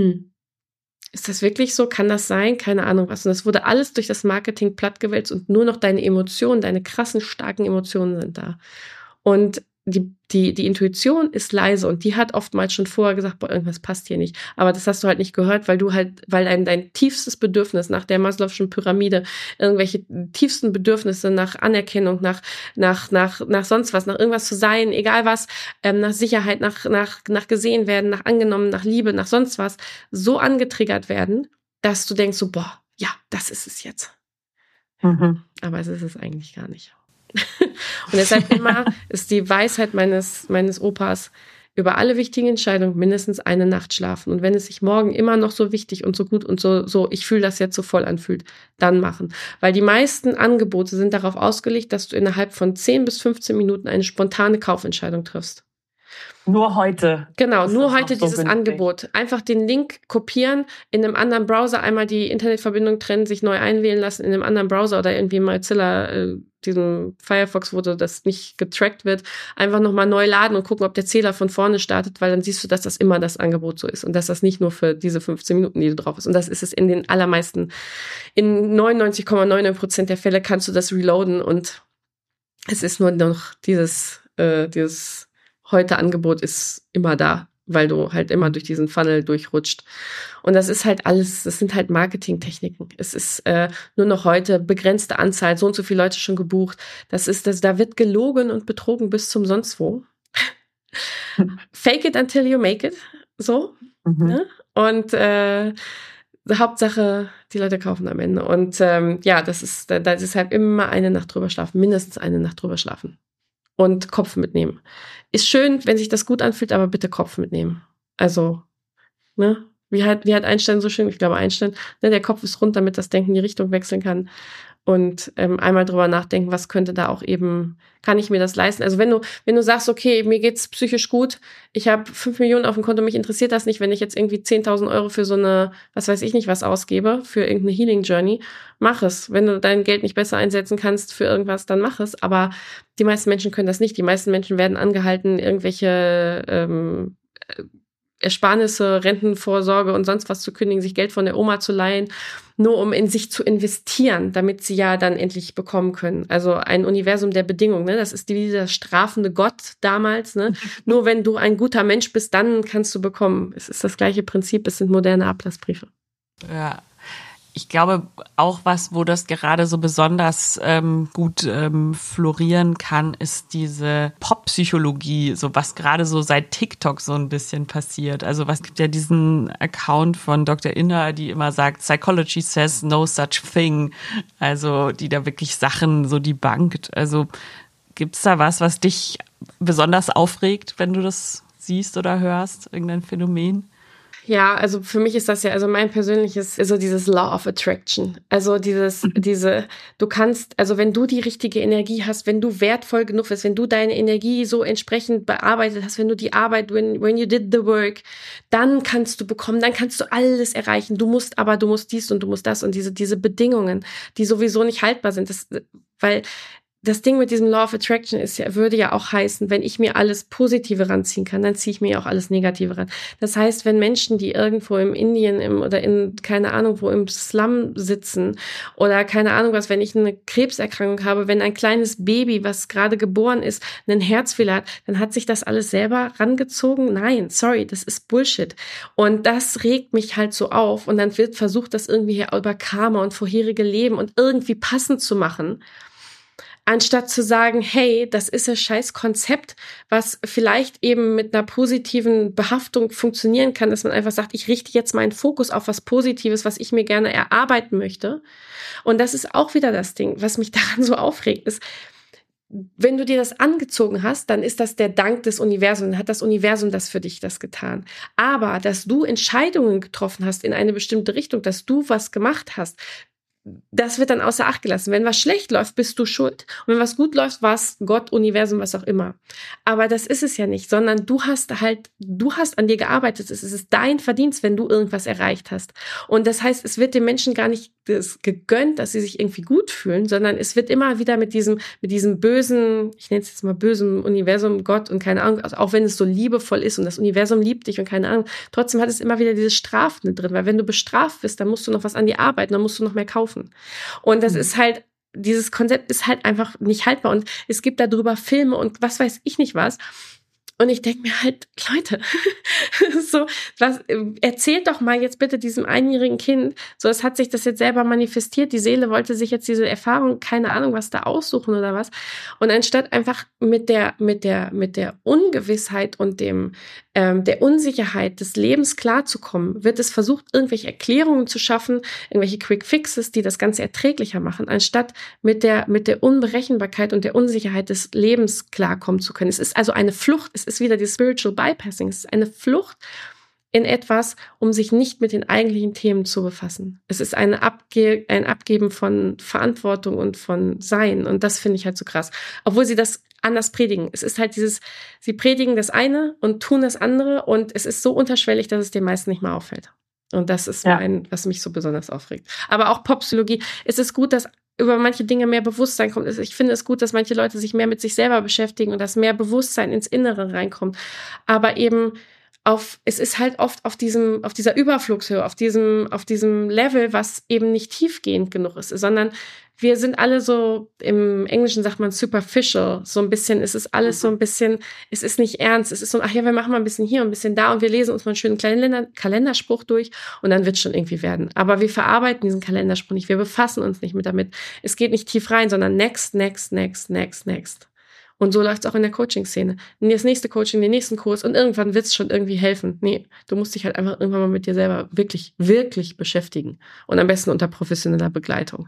ist das wirklich so? Kann das sein? Keine Ahnung was. Und das wurde alles durch das Marketing plattgewälzt und nur noch deine Emotionen, deine krassen, starken Emotionen sind da. Und die Intuition ist leise und die hat oftmals schon vorher gesagt, boah, irgendwas passt hier nicht. Aber das hast du halt nicht gehört, weil dein tiefstes Bedürfnis nach der Maslow'schen Pyramide, irgendwelche tiefsten Bedürfnisse nach Anerkennung, nach sonst was, nach irgendwas zu sein, egal was, nach Sicherheit, nach gesehen werden, nach angenommen, nach Liebe, nach sonst was, so angetriggert werden, dass du denkst so, boah, ja, das ist es jetzt. Aber es ist es eigentlich gar nicht. Und deshalb immer ist die Weisheit meines Opas, über alle wichtigen Entscheidungen mindestens eine Nacht schlafen. Und wenn es sich morgen immer noch so wichtig und so gut und so, ich fühle das jetzt so voll anfühlt, dann machen. Weil die meisten Angebote sind darauf ausgelegt, dass du innerhalb von 10 bis 15 Minuten eine spontane Kaufentscheidung triffst. Nur heute. Genau, nur heute dieses günstig. Angebot. Einfach den Link kopieren, in einem anderen Browser einmal die Internetverbindung trennen, sich neu einwählen lassen in einem anderen Browser oder irgendwie Mozilla, diesem Firefox, wo das nicht getrackt wird, einfach nochmal neu laden und gucken, ob der Zähler von vorne startet, weil dann siehst du, dass das immer das Angebot so ist und dass das nicht nur für diese 15 Minuten, die du drauf bist. Und das ist es in den allermeisten, in 99,99% der Fälle kannst du das reloaden und es ist nur noch dieses heute Angebot ist immer da, weil du halt immer durch diesen Funnel durchrutscht. Und das ist halt alles, das sind halt Marketingtechniken. Es ist nur noch heute begrenzte Anzahl, so und so viele Leute schon gebucht. Da wird gelogen und betrogen bis zum sonst wo. Fake it until you make it. So. Ne? Und Hauptsache, die Leute kaufen am Ende. Und das ist deshalb immer eine Nacht drüber schlafen, mindestens eine Nacht drüber schlafen. Und Kopf mitnehmen. Ist schön, wenn sich das gut anfühlt, aber bitte Kopf mitnehmen. Also, ne? Wie hat Einstein so schön, ich glaube Einstein, ne, der Kopf ist rund, damit das Denken die Richtung wechseln kann. Und einmal drüber nachdenken, was könnte da auch eben, kann ich mir das leisten? Also wenn du sagst, okay, mir geht's psychisch gut, ich habe 5 Millionen auf dem Konto, mich interessiert das nicht, wenn ich jetzt irgendwie 10.000 Euro für so eine, was weiß ich nicht, was ausgebe, für irgendeine Healing Journey, mach es. Wenn du dein Geld nicht besser einsetzen kannst für irgendwas, dann mach es. Aber die meisten Menschen können das nicht. Die meisten Menschen werden angehalten, irgendwelche Ersparnisse, Rentenvorsorge und sonst was zu kündigen, sich Geld von der Oma zu leihen, nur um in sich zu investieren, damit sie ja dann endlich bekommen können. Also ein Universum der Bedingungen, ne? Das ist dieser strafende Gott damals, ne? Nur wenn du ein guter Mensch bist, dann kannst du bekommen. Es ist das gleiche Prinzip, es sind moderne Ablassbriefe. Ja. Ich glaube auch wo das gerade so besonders gut florieren kann, ist diese Pop-Psychologie, so was gerade so seit TikTok so ein bisschen passiert. Also was gibt ja diesen Account von Dr. Inner, die immer sagt, Psychology says no such thing. Also die da wirklich Sachen so debunkt. Also gibt's da was dich besonders aufregt, wenn du das siehst oder hörst, irgendein Phänomen? Ja, also für mich ist das ja, also mein persönliches, so dieses Law of Attraction. Also du kannst, also wenn du die richtige Energie hast, wenn du wertvoll genug bist, wenn du deine Energie so entsprechend bearbeitet hast, wenn du die Arbeit, when you did the work, dann kannst du bekommen, dann kannst du alles erreichen. Du musst dies und du musst das und diese Bedingungen, die sowieso nicht haltbar sind. Weil das Ding mit diesem Law of Attraction würde ja auch heißen, wenn ich mir alles Positive ranziehen kann, dann ziehe ich mir ja auch alles Negative ran. Das heißt, wenn Menschen, die irgendwo im Indien oder in, keine Ahnung wo, im Slum sitzen oder keine Ahnung was, wenn ich eine Krebserkrankung habe, wenn ein kleines Baby, was gerade geboren ist, einen Herzfehler hat, dann hat sich das alles selber rangezogen? Nein, sorry, das ist Bullshit. Und das regt mich halt so auf und dann wird versucht, das irgendwie hier über Karma und vorherige Leben und irgendwie passend zu machen. Anstatt zu sagen, hey, das ist ein scheiß Konzept, was vielleicht eben mit einer positiven Behaftung funktionieren kann, dass man einfach sagt, ich richte jetzt meinen Fokus auf was Positives, was ich mir gerne erarbeiten möchte. Und das ist auch wieder das Ding, was mich daran so aufregt, ist, wenn du dir das angezogen hast, dann ist das der Dank des Universums, dann hat das Universum das für dich das getan. Aber, dass du Entscheidungen getroffen hast in eine bestimmte Richtung, dass du was gemacht hast, das wird dann außer Acht gelassen. Wenn was schlecht läuft, bist du schuld. Und wenn was gut läuft, war es Gott, Universum, was auch immer. Aber das ist es ja nicht, sondern du hast an dir gearbeitet. Es ist dein Verdienst, wenn du irgendwas erreicht hast. Und das heißt, es wird den Menschen gar nicht gegönnt, dass sie sich irgendwie gut fühlen, sondern es wird immer wieder mit diesem bösen, ich nenne es jetzt mal bösen Universum, Gott und keine Ahnung, also auch wenn es so liebevoll ist und das Universum liebt dich und keine Ahnung, trotzdem hat es immer wieder dieses Strafende drin, weil wenn du bestraft bist, dann musst du noch was an dir arbeiten, dann musst du noch mehr kaufen. Und das ist halt dieses Konzept ist halt einfach nicht haltbar und es gibt darüber Filme und was weiß ich nicht was. Und ich denke mir halt, Leute, so, erzählt doch mal jetzt bitte diesem einjährigen Kind, so, es hat sich das jetzt selber manifestiert, die Seele wollte sich jetzt diese Erfahrung, keine Ahnung, was da aussuchen oder was. Und anstatt einfach mit der Ungewissheit und der Unsicherheit des Lebens klarzukommen, wird es versucht, irgendwelche Erklärungen zu schaffen, irgendwelche Quick Fixes, die das Ganze erträglicher machen, anstatt mit der Unberechenbarkeit und der Unsicherheit des Lebens klarkommen zu können. Es ist also eine Flucht, es ist wieder die Spiritual Bypassing, es ist eine Flucht in etwas, um sich nicht mit den eigentlichen Themen zu befassen. Es ist ein Abgeben von Verantwortung und von Sein und das finde ich halt so krass. Obwohl sie das anders predigen. Es ist halt sie predigen das eine und tun das andere und es ist so unterschwellig, dass es den meisten nicht mal auffällt. Und das ist was mich so besonders aufregt. Aber auch Popsychologie. Es ist gut, dass über manche Dinge mehr Bewusstsein kommt. Ich finde es gut, dass manche Leute sich mehr mit sich selber beschäftigen und dass mehr Bewusstsein ins Innere reinkommt. Aber eben es ist halt oft auf dieser Überflugshöhe, auf diesem Level, was eben nicht tiefgehend genug ist, sondern wir sind alle so, im Englischen sagt man superficial, so ein bisschen, es ist alles so ein bisschen, es ist nicht ernst, es ist so, ach ja, wir machen mal ein bisschen hier und ein bisschen da und wir lesen uns mal einen schönen Kalenderspruch durch und dann wird es schon irgendwie werden. Aber wir verarbeiten diesen Kalenderspruch nicht, wir befassen uns nicht mit damit. Es geht nicht tief rein, sondern next. Und so läuft es auch in der Coaching-Szene. Das nächste Coaching, den nächsten Kurs und irgendwann wird es schon irgendwie helfen. Nee, du musst dich halt einfach irgendwann mal mit dir selber wirklich, wirklich beschäftigen. Und am besten unter professioneller Begleitung.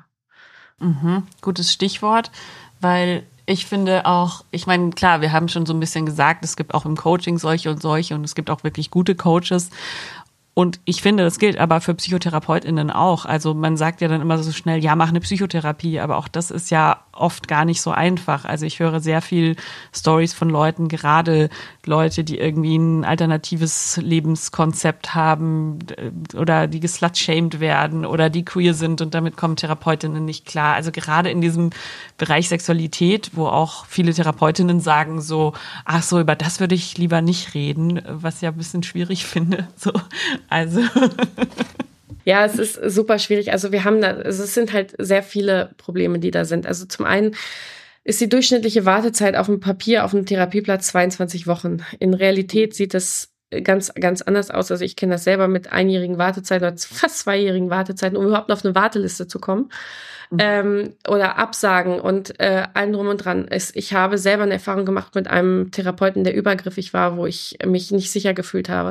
Gutes Stichwort, weil ich finde auch, ich meine, klar, wir haben schon so ein bisschen gesagt, es gibt auch im Coaching solche und es gibt auch wirklich gute Coaches. Und ich finde, das gilt aber für PsychotherapeutInnen auch. Also man sagt ja dann immer so schnell, ja, mach eine Psychotherapie, aber auch das ist ja oft gar nicht so einfach. Also ich höre sehr viel Stories von Leuten, gerade Leute, die irgendwie ein alternatives Lebenskonzept haben oder die geslut-shamed werden oder die queer sind und damit kommen Therapeutinnen nicht klar. Also gerade in diesem Bereich Sexualität, wo auch viele Therapeutinnen sagen so, ach so, über das würde ich lieber nicht reden, was ja ein bisschen schwierig finde, so. Also. Ja, es ist super schwierig. Also es sind halt sehr viele Probleme, die da sind. Also zum einen ist die durchschnittliche Wartezeit auf dem Papier, auf einem Therapieplatz 22 Wochen. In Realität sieht das ganz, ganz anders aus. Also ich kenne das selber mit einjährigen Wartezeiten oder fast zweijährigen Wartezeiten, um überhaupt auf eine Warteliste zu kommen. Oder Absagen und allem drum und dran. Ich habe selber eine Erfahrung gemacht mit einem Therapeuten, der übergriffig war, wo ich mich nicht sicher gefühlt habe.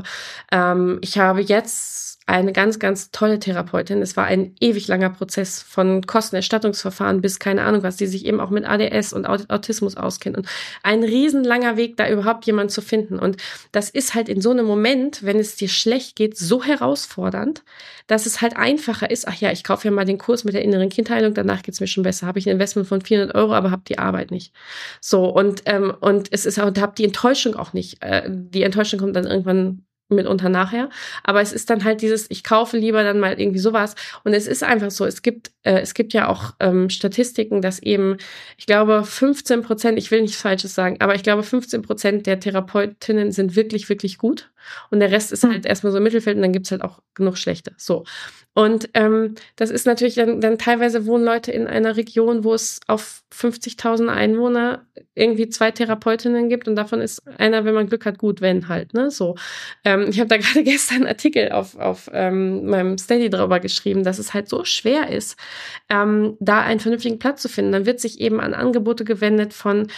Ich habe jetzt eine ganz, ganz tolle Therapeutin. Es war ein ewig langer Prozess von Kostenerstattungsverfahren bis keine Ahnung was, die sich eben auch mit ADS und Autismus auskennt. Und ein riesenlanger Weg, da überhaupt jemanden zu finden. Und das ist halt in so einem Moment, wenn es dir schlecht geht, so herausfordernd, dass es halt einfacher ist, ach ja, ich kaufe ja mal den Kurs mit der inneren Kindheilung, danach geht's mir schon besser. Habe ich ein Investment von 400 €, aber habe die Arbeit nicht. So, und es ist auch, habe die Enttäuschung auch nicht. Die Enttäuschung kommt dann irgendwann mitunter nachher, aber es ist dann halt ich kaufe lieber dann mal irgendwie sowas und es ist einfach so, es gibt ja auch Statistiken, dass eben, ich glaube 15%, ich will nichts Falsches sagen, aber ich glaube 15% der Therapeutinnen sind wirklich, wirklich gut und der Rest ist halt erstmal so im Mittelfeld und dann gibt's halt auch genug schlechte, so. Und das ist natürlich dann teilweise wohnen Leute in einer Region, wo es auf 50.000 Einwohner irgendwie 2 Therapeutinnen gibt und davon ist einer, wenn man Glück hat, gut, wenn halt, ne, so. Ich habe da gerade gestern einen Artikel auf meinem Steady drüber geschrieben, dass es halt so schwer ist, da einen vernünftigen Platz zu finden. Dann wird sich eben an Angebote gewendet von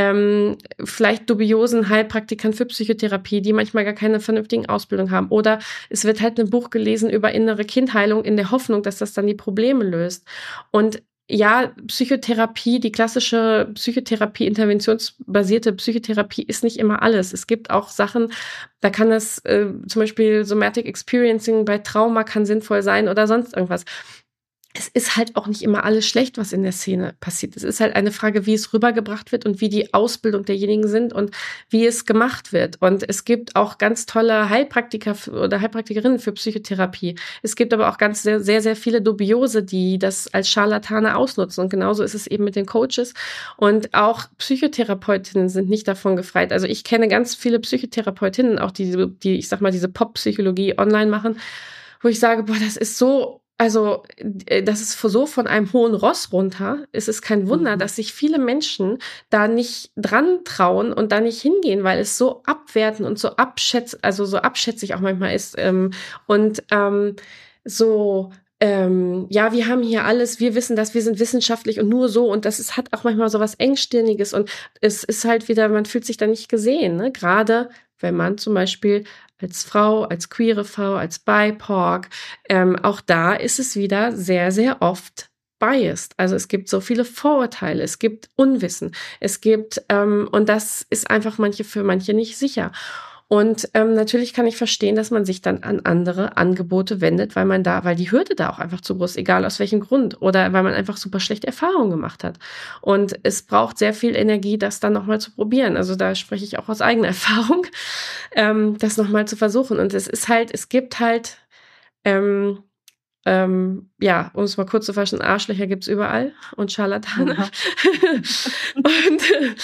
vielleicht dubiosen Heilpraktikern für Psychotherapie, die manchmal gar keine vernünftigen Ausbildung haben. Oder es wird halt ein Buch gelesen über innere Kindheilung in der Hoffnung, dass das dann die Probleme löst. Und ja, Psychotherapie, die klassische Psychotherapie, interventionsbasierte Psychotherapie ist nicht immer alles. Es gibt auch Sachen, da kann das zum Beispiel Somatic Experiencing bei Trauma kann sinnvoll sein oder sonst irgendwas. Es ist halt auch nicht immer alles schlecht, was in der Szene passiert. Es ist halt eine Frage, wie es rübergebracht wird und wie die Ausbildung derjenigen sind und wie es gemacht wird. Und es gibt auch ganz tolle Heilpraktiker oder Heilpraktikerinnen für Psychotherapie. Es gibt aber auch ganz sehr, sehr, sehr viele Dubiose, die das als Scharlatane ausnutzen. Und genauso ist es eben mit den Coaches. Und auch Psychotherapeutinnen sind nicht davon gefreit. Also ich kenne ganz viele Psychotherapeutinnen, auch die ich sag mal, diese Pop-Psychologie online machen, wo ich sage, boah, das ist so Also, das ist so von einem hohen Ross runter. Es ist kein Wunder, dass sich viele Menschen da nicht dran trauen und da nicht hingehen, weil es so abwertend und so so abschätzig auch manchmal ist. Ja, wir haben hier alles, wir wissen das, wir sind wissenschaftlich und nur so. Und hat auch manchmal so was Engstirniges. Und es ist halt wieder, man fühlt sich da nicht gesehen, ne? Gerade wenn man zum Beispiel als Frau, als queere Frau, als BIPOC, auch da ist es wieder sehr, sehr oft biased. Also es gibt so viele Vorurteile, es gibt Unwissen, und das ist einfach für manche nicht sicher. Und natürlich kann ich verstehen, dass man sich dann an andere Angebote wendet, weil die Hürde da auch einfach zu groß ist, egal aus welchem Grund, oder weil man einfach super schlechte Erfahrungen gemacht hat. Und es braucht sehr viel Energie, das dann nochmal zu probieren. Also da spreche ich auch aus eigener Erfahrung, das nochmal zu versuchen. Und es gibt halt, ja, um es mal kurz zu fassen, Arschlöcher gibt's überall und Scharlatane. Und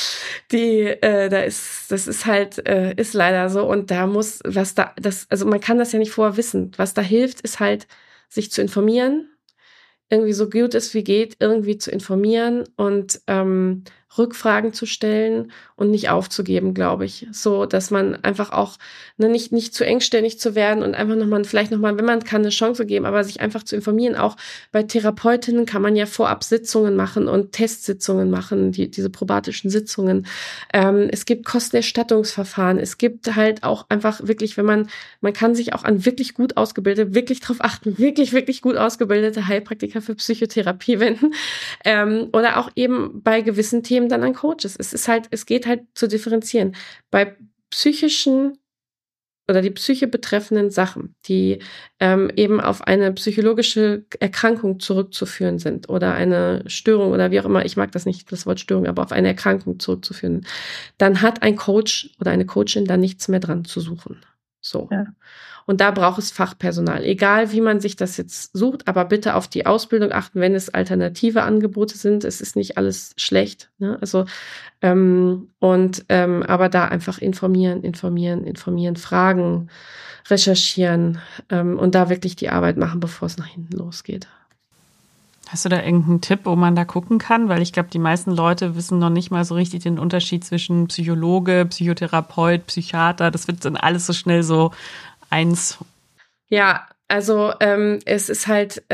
das ist halt, ist leider so. Und also man kann das ja nicht vorher wissen. Was da hilft, ist halt, sich zu informieren, irgendwie so gut es wie geht, irgendwie zu informieren und Rückfragen zu stellen und nicht aufzugeben, glaube ich. So, dass man einfach auch nicht zu engständig zu werden und einfach vielleicht nochmal, wenn man kann, eine Chance geben, aber sich einfach zu informieren. Auch bei Therapeutinnen kann man ja vorab Sitzungen machen und Testsitzungen machen, diese probatischen Sitzungen. Es gibt Kostenerstattungsverfahren. Es gibt halt auch einfach wirklich, man kann sich auch an wirklich gut ausgebildete, wirklich drauf achten, wirklich, wirklich gut ausgebildete Heilpraktiker für Psychotherapie wenden. Oder auch eben bei gewissen Themen dann an Coaches. Es geht halt zu differenzieren. Bei psychischen oder die Psyche betreffenden Sachen, die eben auf eine psychologische Erkrankung zurückzuführen sind oder eine Störung oder wie auch immer, ich mag das nicht, das Wort Störung, aber auf eine Erkrankung zurückzuführen, dann hat ein Coach oder eine Coachin da nichts mehr dran zu suchen. So. Ja. Und da braucht es Fachpersonal. Egal, wie man sich das jetzt sucht, aber bitte auf die Ausbildung achten, wenn es alternative Angebote sind. Es ist nicht alles schlecht. Ne? Also, aber da einfach informieren, fragen, recherchieren und da wirklich die Arbeit machen, bevor es nach hinten losgeht. Hast du da irgendeinen Tipp, wo man da gucken kann? Weil ich glaube, die meisten Leute wissen noch nicht mal so richtig den Unterschied zwischen Psychologe, Psychotherapeut, Psychiater. Das wird dann alles so schnell so eins. Ja, also es ist halt,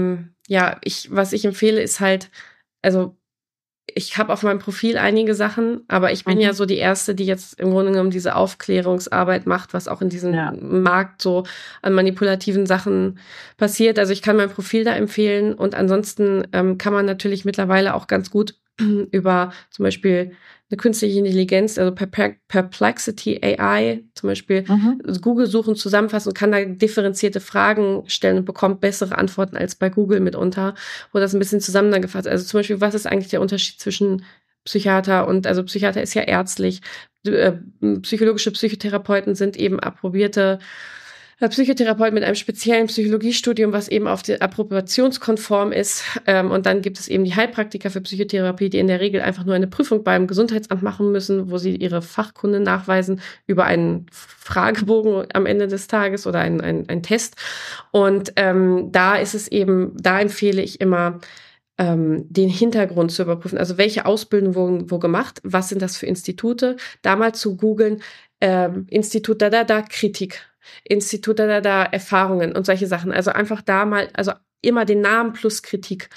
was ich empfehle, ist halt, also ich habe auf meinem Profil einige Sachen, aber ich bin ja so die Erste, die jetzt im Grunde genommen diese Aufklärungsarbeit macht, was auch in diesem Markt so an manipulativen Sachen passiert. Also ich kann mein Profil da empfehlen und ansonsten kann man natürlich mittlerweile auch ganz gut über zum Beispiel eine künstliche Intelligenz, also Perplexity AI zum Beispiel, Google suchen, zusammenfassen und kann da differenzierte Fragen stellen und bekommt bessere Antworten als bei Google mitunter, wo das ein bisschen zusammengefasst ist. Also zum Beispiel, was ist eigentlich der Unterschied zwischen also Psychiater ist ja ärztlich, psychologische Psychotherapeuten sind eben approbierte Psychotherapeut mit einem speziellen Psychologiestudium, was eben auf die approbationskonform ist. Und dann gibt es eben die Heilpraktiker für Psychotherapie, die in der Regel einfach nur eine Prüfung beim Gesundheitsamt machen müssen, wo sie ihre Fachkunde nachweisen über einen Fragebogen am Ende des Tages oder einen Test. Und da empfehle ich immer, den Hintergrund zu überprüfen. Also welche Ausbildungen wurden wo gemacht? Was sind das für Institute? Da mal zu googeln, Institut Kritik. Institut Erfahrungen und solche Sachen. Also einfach da mal, also immer den Namen plus Kritik.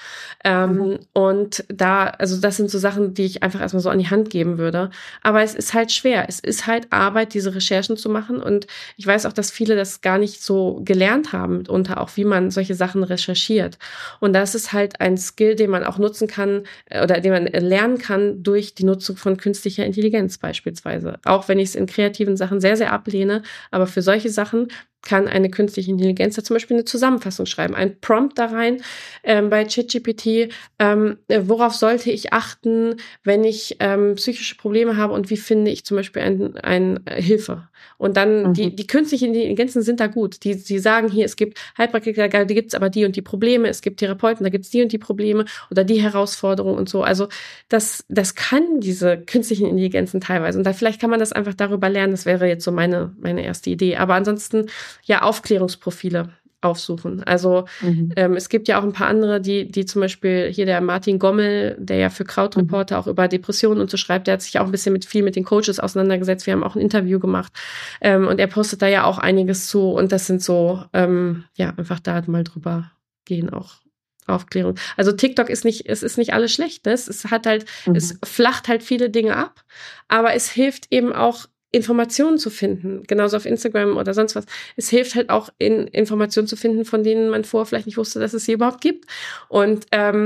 Und das sind so Sachen, die ich einfach erstmal so an die Hand geben würde. Aber es ist halt schwer. Es ist halt Arbeit, diese Recherchen zu machen. Und ich weiß auch, dass viele das gar nicht so gelernt haben, mitunter auch, wie man solche Sachen recherchiert. Und das ist halt ein Skill, den man auch nutzen kann oder den man lernen kann durch die Nutzung von künstlicher Intelligenz beispielsweise. Auch wenn ich es in kreativen Sachen sehr, sehr ablehne. Aber für solche Sachen kann eine künstliche Intelligenz da zum Beispiel eine Zusammenfassung schreiben, ein Prompt da rein bei ChatGPT, worauf sollte ich achten, wenn ich psychische Probleme habe und wie finde ich zum Beispiel eine Hilfe. Und dann die künstlichen Intelligenzen sind da gut. Die sagen hier, es gibt Heilpraktiker, da gibt es aber die und die Probleme, es gibt Therapeuten, da gibt es die und die Probleme oder die Herausforderungen und so. Also das kann diese künstlichen Intelligenzen teilweise. Und vielleicht kann man das einfach darüber lernen. Das wäre jetzt so meine erste Idee. Aber ansonsten ja, Aufklärungsprofile. aufsuchen. Also es gibt ja auch ein paar andere, die zum Beispiel hier der Martin Gommel, der ja für Krautreporter auch über Depressionen und so schreibt, der hat sich auch ein bisschen viel mit den Coaches auseinandergesetzt. Wir haben auch ein Interview gemacht und er postet da ja auch einiges zu und das sind so, einfach da mal drüber gehen auch. Aufklärung. Also TikTok es ist nicht alles schlecht, ne? Es hat halt, es flacht halt viele Dinge ab, aber es hilft eben auch, Informationen zu finden, genauso auf Instagram oder sonst was. Es hilft halt auch, Informationen zu finden, von denen man vorher vielleicht nicht wusste, dass es sie überhaupt gibt. Und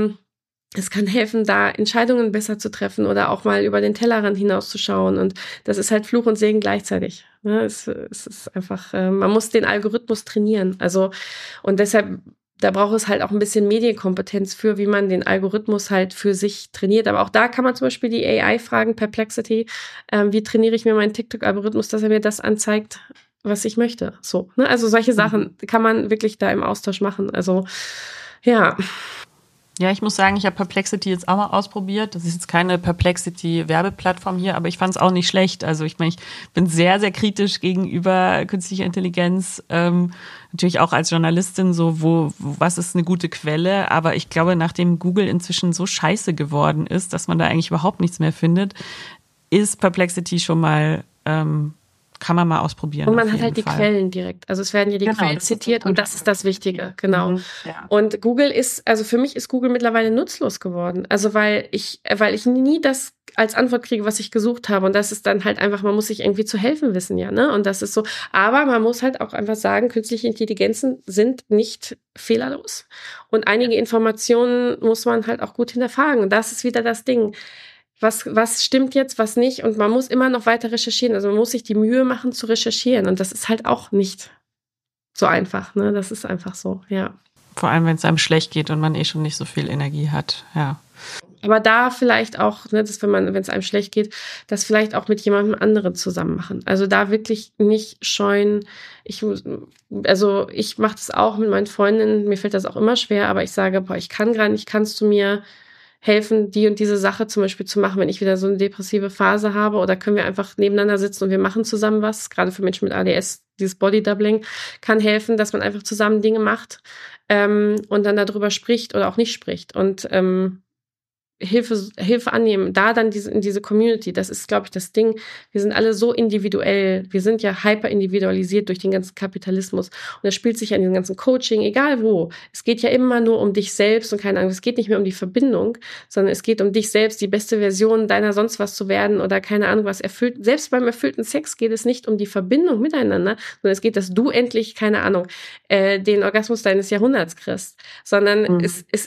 es kann helfen, da Entscheidungen besser zu treffen oder auch mal über den Tellerrand hinauszuschauen. Und das ist halt Fluch und Segen gleichzeitig. Ne? Es ist einfach, man muss den Algorithmus trainieren. Also, und deshalb, da braucht es halt auch ein bisschen Medienkompetenz für, wie man den Algorithmus halt für sich trainiert. Aber auch da kann man zum Beispiel die AI fragen, Perplexity, wie trainiere ich mir meinen TikTok-Algorithmus, dass er mir das anzeigt, was ich möchte. So, ne? Also solche Sachen kann man wirklich da im Austausch machen. Also, ja. Ja, ich muss sagen, ich habe Perplexity jetzt auch mal ausprobiert. Das ist jetzt keine Perplexity-Werbeplattform hier, aber ich fand es auch nicht schlecht. Also ich meine, ich bin sehr, sehr kritisch gegenüber künstlicher Intelligenz. Natürlich auch als Journalistin so, was ist eine gute Quelle? Aber ich glaube, nachdem Google inzwischen so scheiße geworden ist, dass man da eigentlich überhaupt nichts mehr findet, ist Perplexity schon mal kann man mal ausprobieren. Und man hat halt die Quellen direkt. Also es werden ja die Quellen zitiert und das ist das Wichtige, genau. Ja. Und Google also für mich ist Google mittlerweile nutzlos geworden. Also weil ich nie das als Antwort kriege, was ich gesucht habe. Und das ist dann halt einfach, man muss sich irgendwie zu helfen wissen, ja, ne? Und das ist so. Aber man muss halt auch einfach sagen, künstliche Intelligenzen sind nicht fehlerlos. Und einige Informationen muss man halt auch gut hinterfragen. Und das ist wieder das Ding. Was stimmt jetzt, was nicht? Und man muss immer noch weiter recherchieren. Also man muss sich die Mühe machen zu recherchieren. Und das ist halt auch nicht so einfach, ne? Das ist einfach so, ja. Vor allem, wenn es einem schlecht geht und man schon nicht so viel Energie hat, ja. Aber da vielleicht auch, ne, wenn es einem schlecht geht, das vielleicht auch mit jemandem anderen zusammen machen. Also da wirklich nicht scheuen. Ich mache das auch mit meinen Freundinnen. Mir fällt das auch immer schwer, aber ich sage, ich kann gerade nicht, kannst du mir helfen, die und diese Sache zum Beispiel zu machen, wenn ich wieder so eine depressive Phase habe, oder können wir einfach nebeneinander sitzen und wir machen zusammen was, gerade für Menschen mit ADS, dieses Bodydoubling kann helfen, dass man einfach zusammen Dinge macht und dann darüber spricht oder auch nicht spricht und Hilfe annehmen, da dann in diese Community, das ist, glaube ich, das Ding. Wir sind alle so individuell, wir sind ja hyper individualisiert durch den ganzen Kapitalismus und das spielt sich an diesem ganzen Coaching, egal wo. Es geht ja immer nur um dich selbst und keine Ahnung, es geht nicht mehr um die Verbindung, sondern es geht um dich selbst, die beste Version deiner sonst was zu werden oder keine Ahnung was erfüllt. Selbst beim erfüllten Sex geht es nicht um die Verbindung miteinander, sondern es geht, dass du endlich, keine Ahnung, den Orgasmus deines Jahrhunderts kriegst, sondern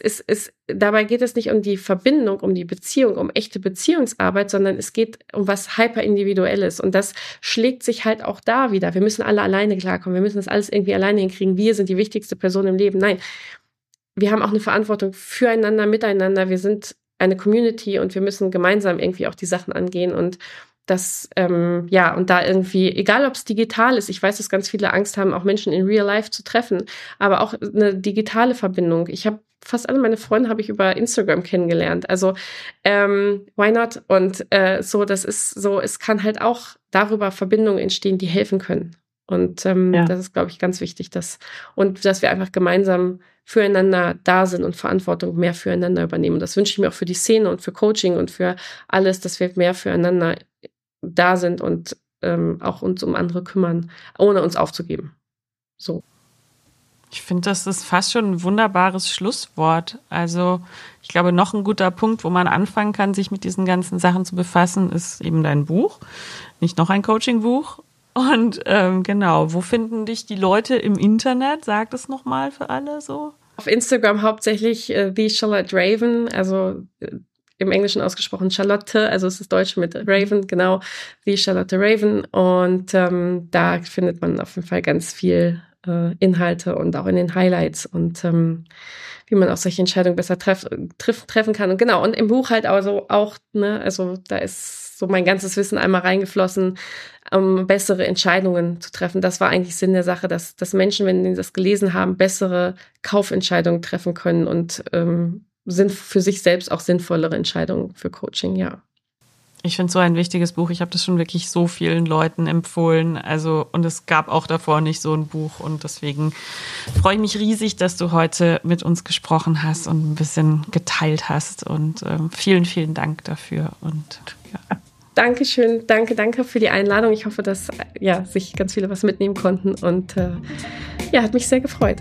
dabei geht es nicht um die Verbindung, um die Beziehung, um echte Beziehungsarbeit, sondern es geht um was Hyperindividuelles. Und das schlägt sich halt auch da wieder. Wir müssen alle alleine klarkommen. Wir müssen das alles irgendwie alleine hinkriegen. Wir sind die wichtigste Person im Leben. Nein, wir haben auch eine Verantwortung füreinander, miteinander. Wir sind eine Community und wir müssen gemeinsam irgendwie auch die Sachen angehen und das, und da irgendwie, egal ob es digital ist, ich weiß, dass ganz viele Angst haben, auch Menschen in Real Life zu treffen, aber auch eine digitale Verbindung. Ich habe fast alle meine Freunde habe ich über Instagram kennengelernt. Also, why not? Und das ist so, es kann halt auch darüber Verbindungen entstehen, die helfen können. Und das ist, glaube ich, ganz wichtig, dass wir einfach gemeinsam füreinander da sind und Verantwortung mehr füreinander übernehmen. Und das wünsche ich mir auch für die Szene und für Coaching und für alles, dass wir mehr füreinander da sind und auch uns um andere kümmern, ohne uns aufzugeben. So. Ich finde, das ist fast schon ein wunderbares Schlusswort. Also ich glaube, noch ein guter Punkt, wo man anfangen kann, sich mit diesen ganzen Sachen zu befassen, ist eben dein Buch. Nicht noch ein Coaching-Buch. Und genau, wo finden dich die Leute im Internet? Sag das nochmal für alle so. Auf Instagram hauptsächlich The Charlotte Raven, also im Englischen ausgesprochen Charlotte, also es ist Deutsch mit Raven, genau, The Charlotte Raven. Und da findet man auf jeden Fall ganz viel Inhalte und auch in den Highlights und wie man auch solche Entscheidungen besser treffen kann. Und genau, und im Buch halt also auch, ne, also da ist so mein ganzes Wissen einmal reingeflossen, bessere Entscheidungen zu treffen. Das war eigentlich Sinn der Sache, dass Menschen, wenn sie das gelesen haben, bessere Kaufentscheidungen treffen können und sind für sich selbst auch sinnvollere Entscheidungen für Coaching, ja. Ich finde es so ein wichtiges Buch. Ich habe das schon wirklich so vielen Leuten empfohlen. Also, und es gab auch davor nicht so ein Buch. Und deswegen freue ich mich riesig, dass du heute mit uns gesprochen hast und ein bisschen geteilt hast. Und vielen, vielen Dank dafür. Und ja. Dankeschön, danke für die Einladung. Ich hoffe, dass sich ganz viele was mitnehmen konnten. Und hat mich sehr gefreut.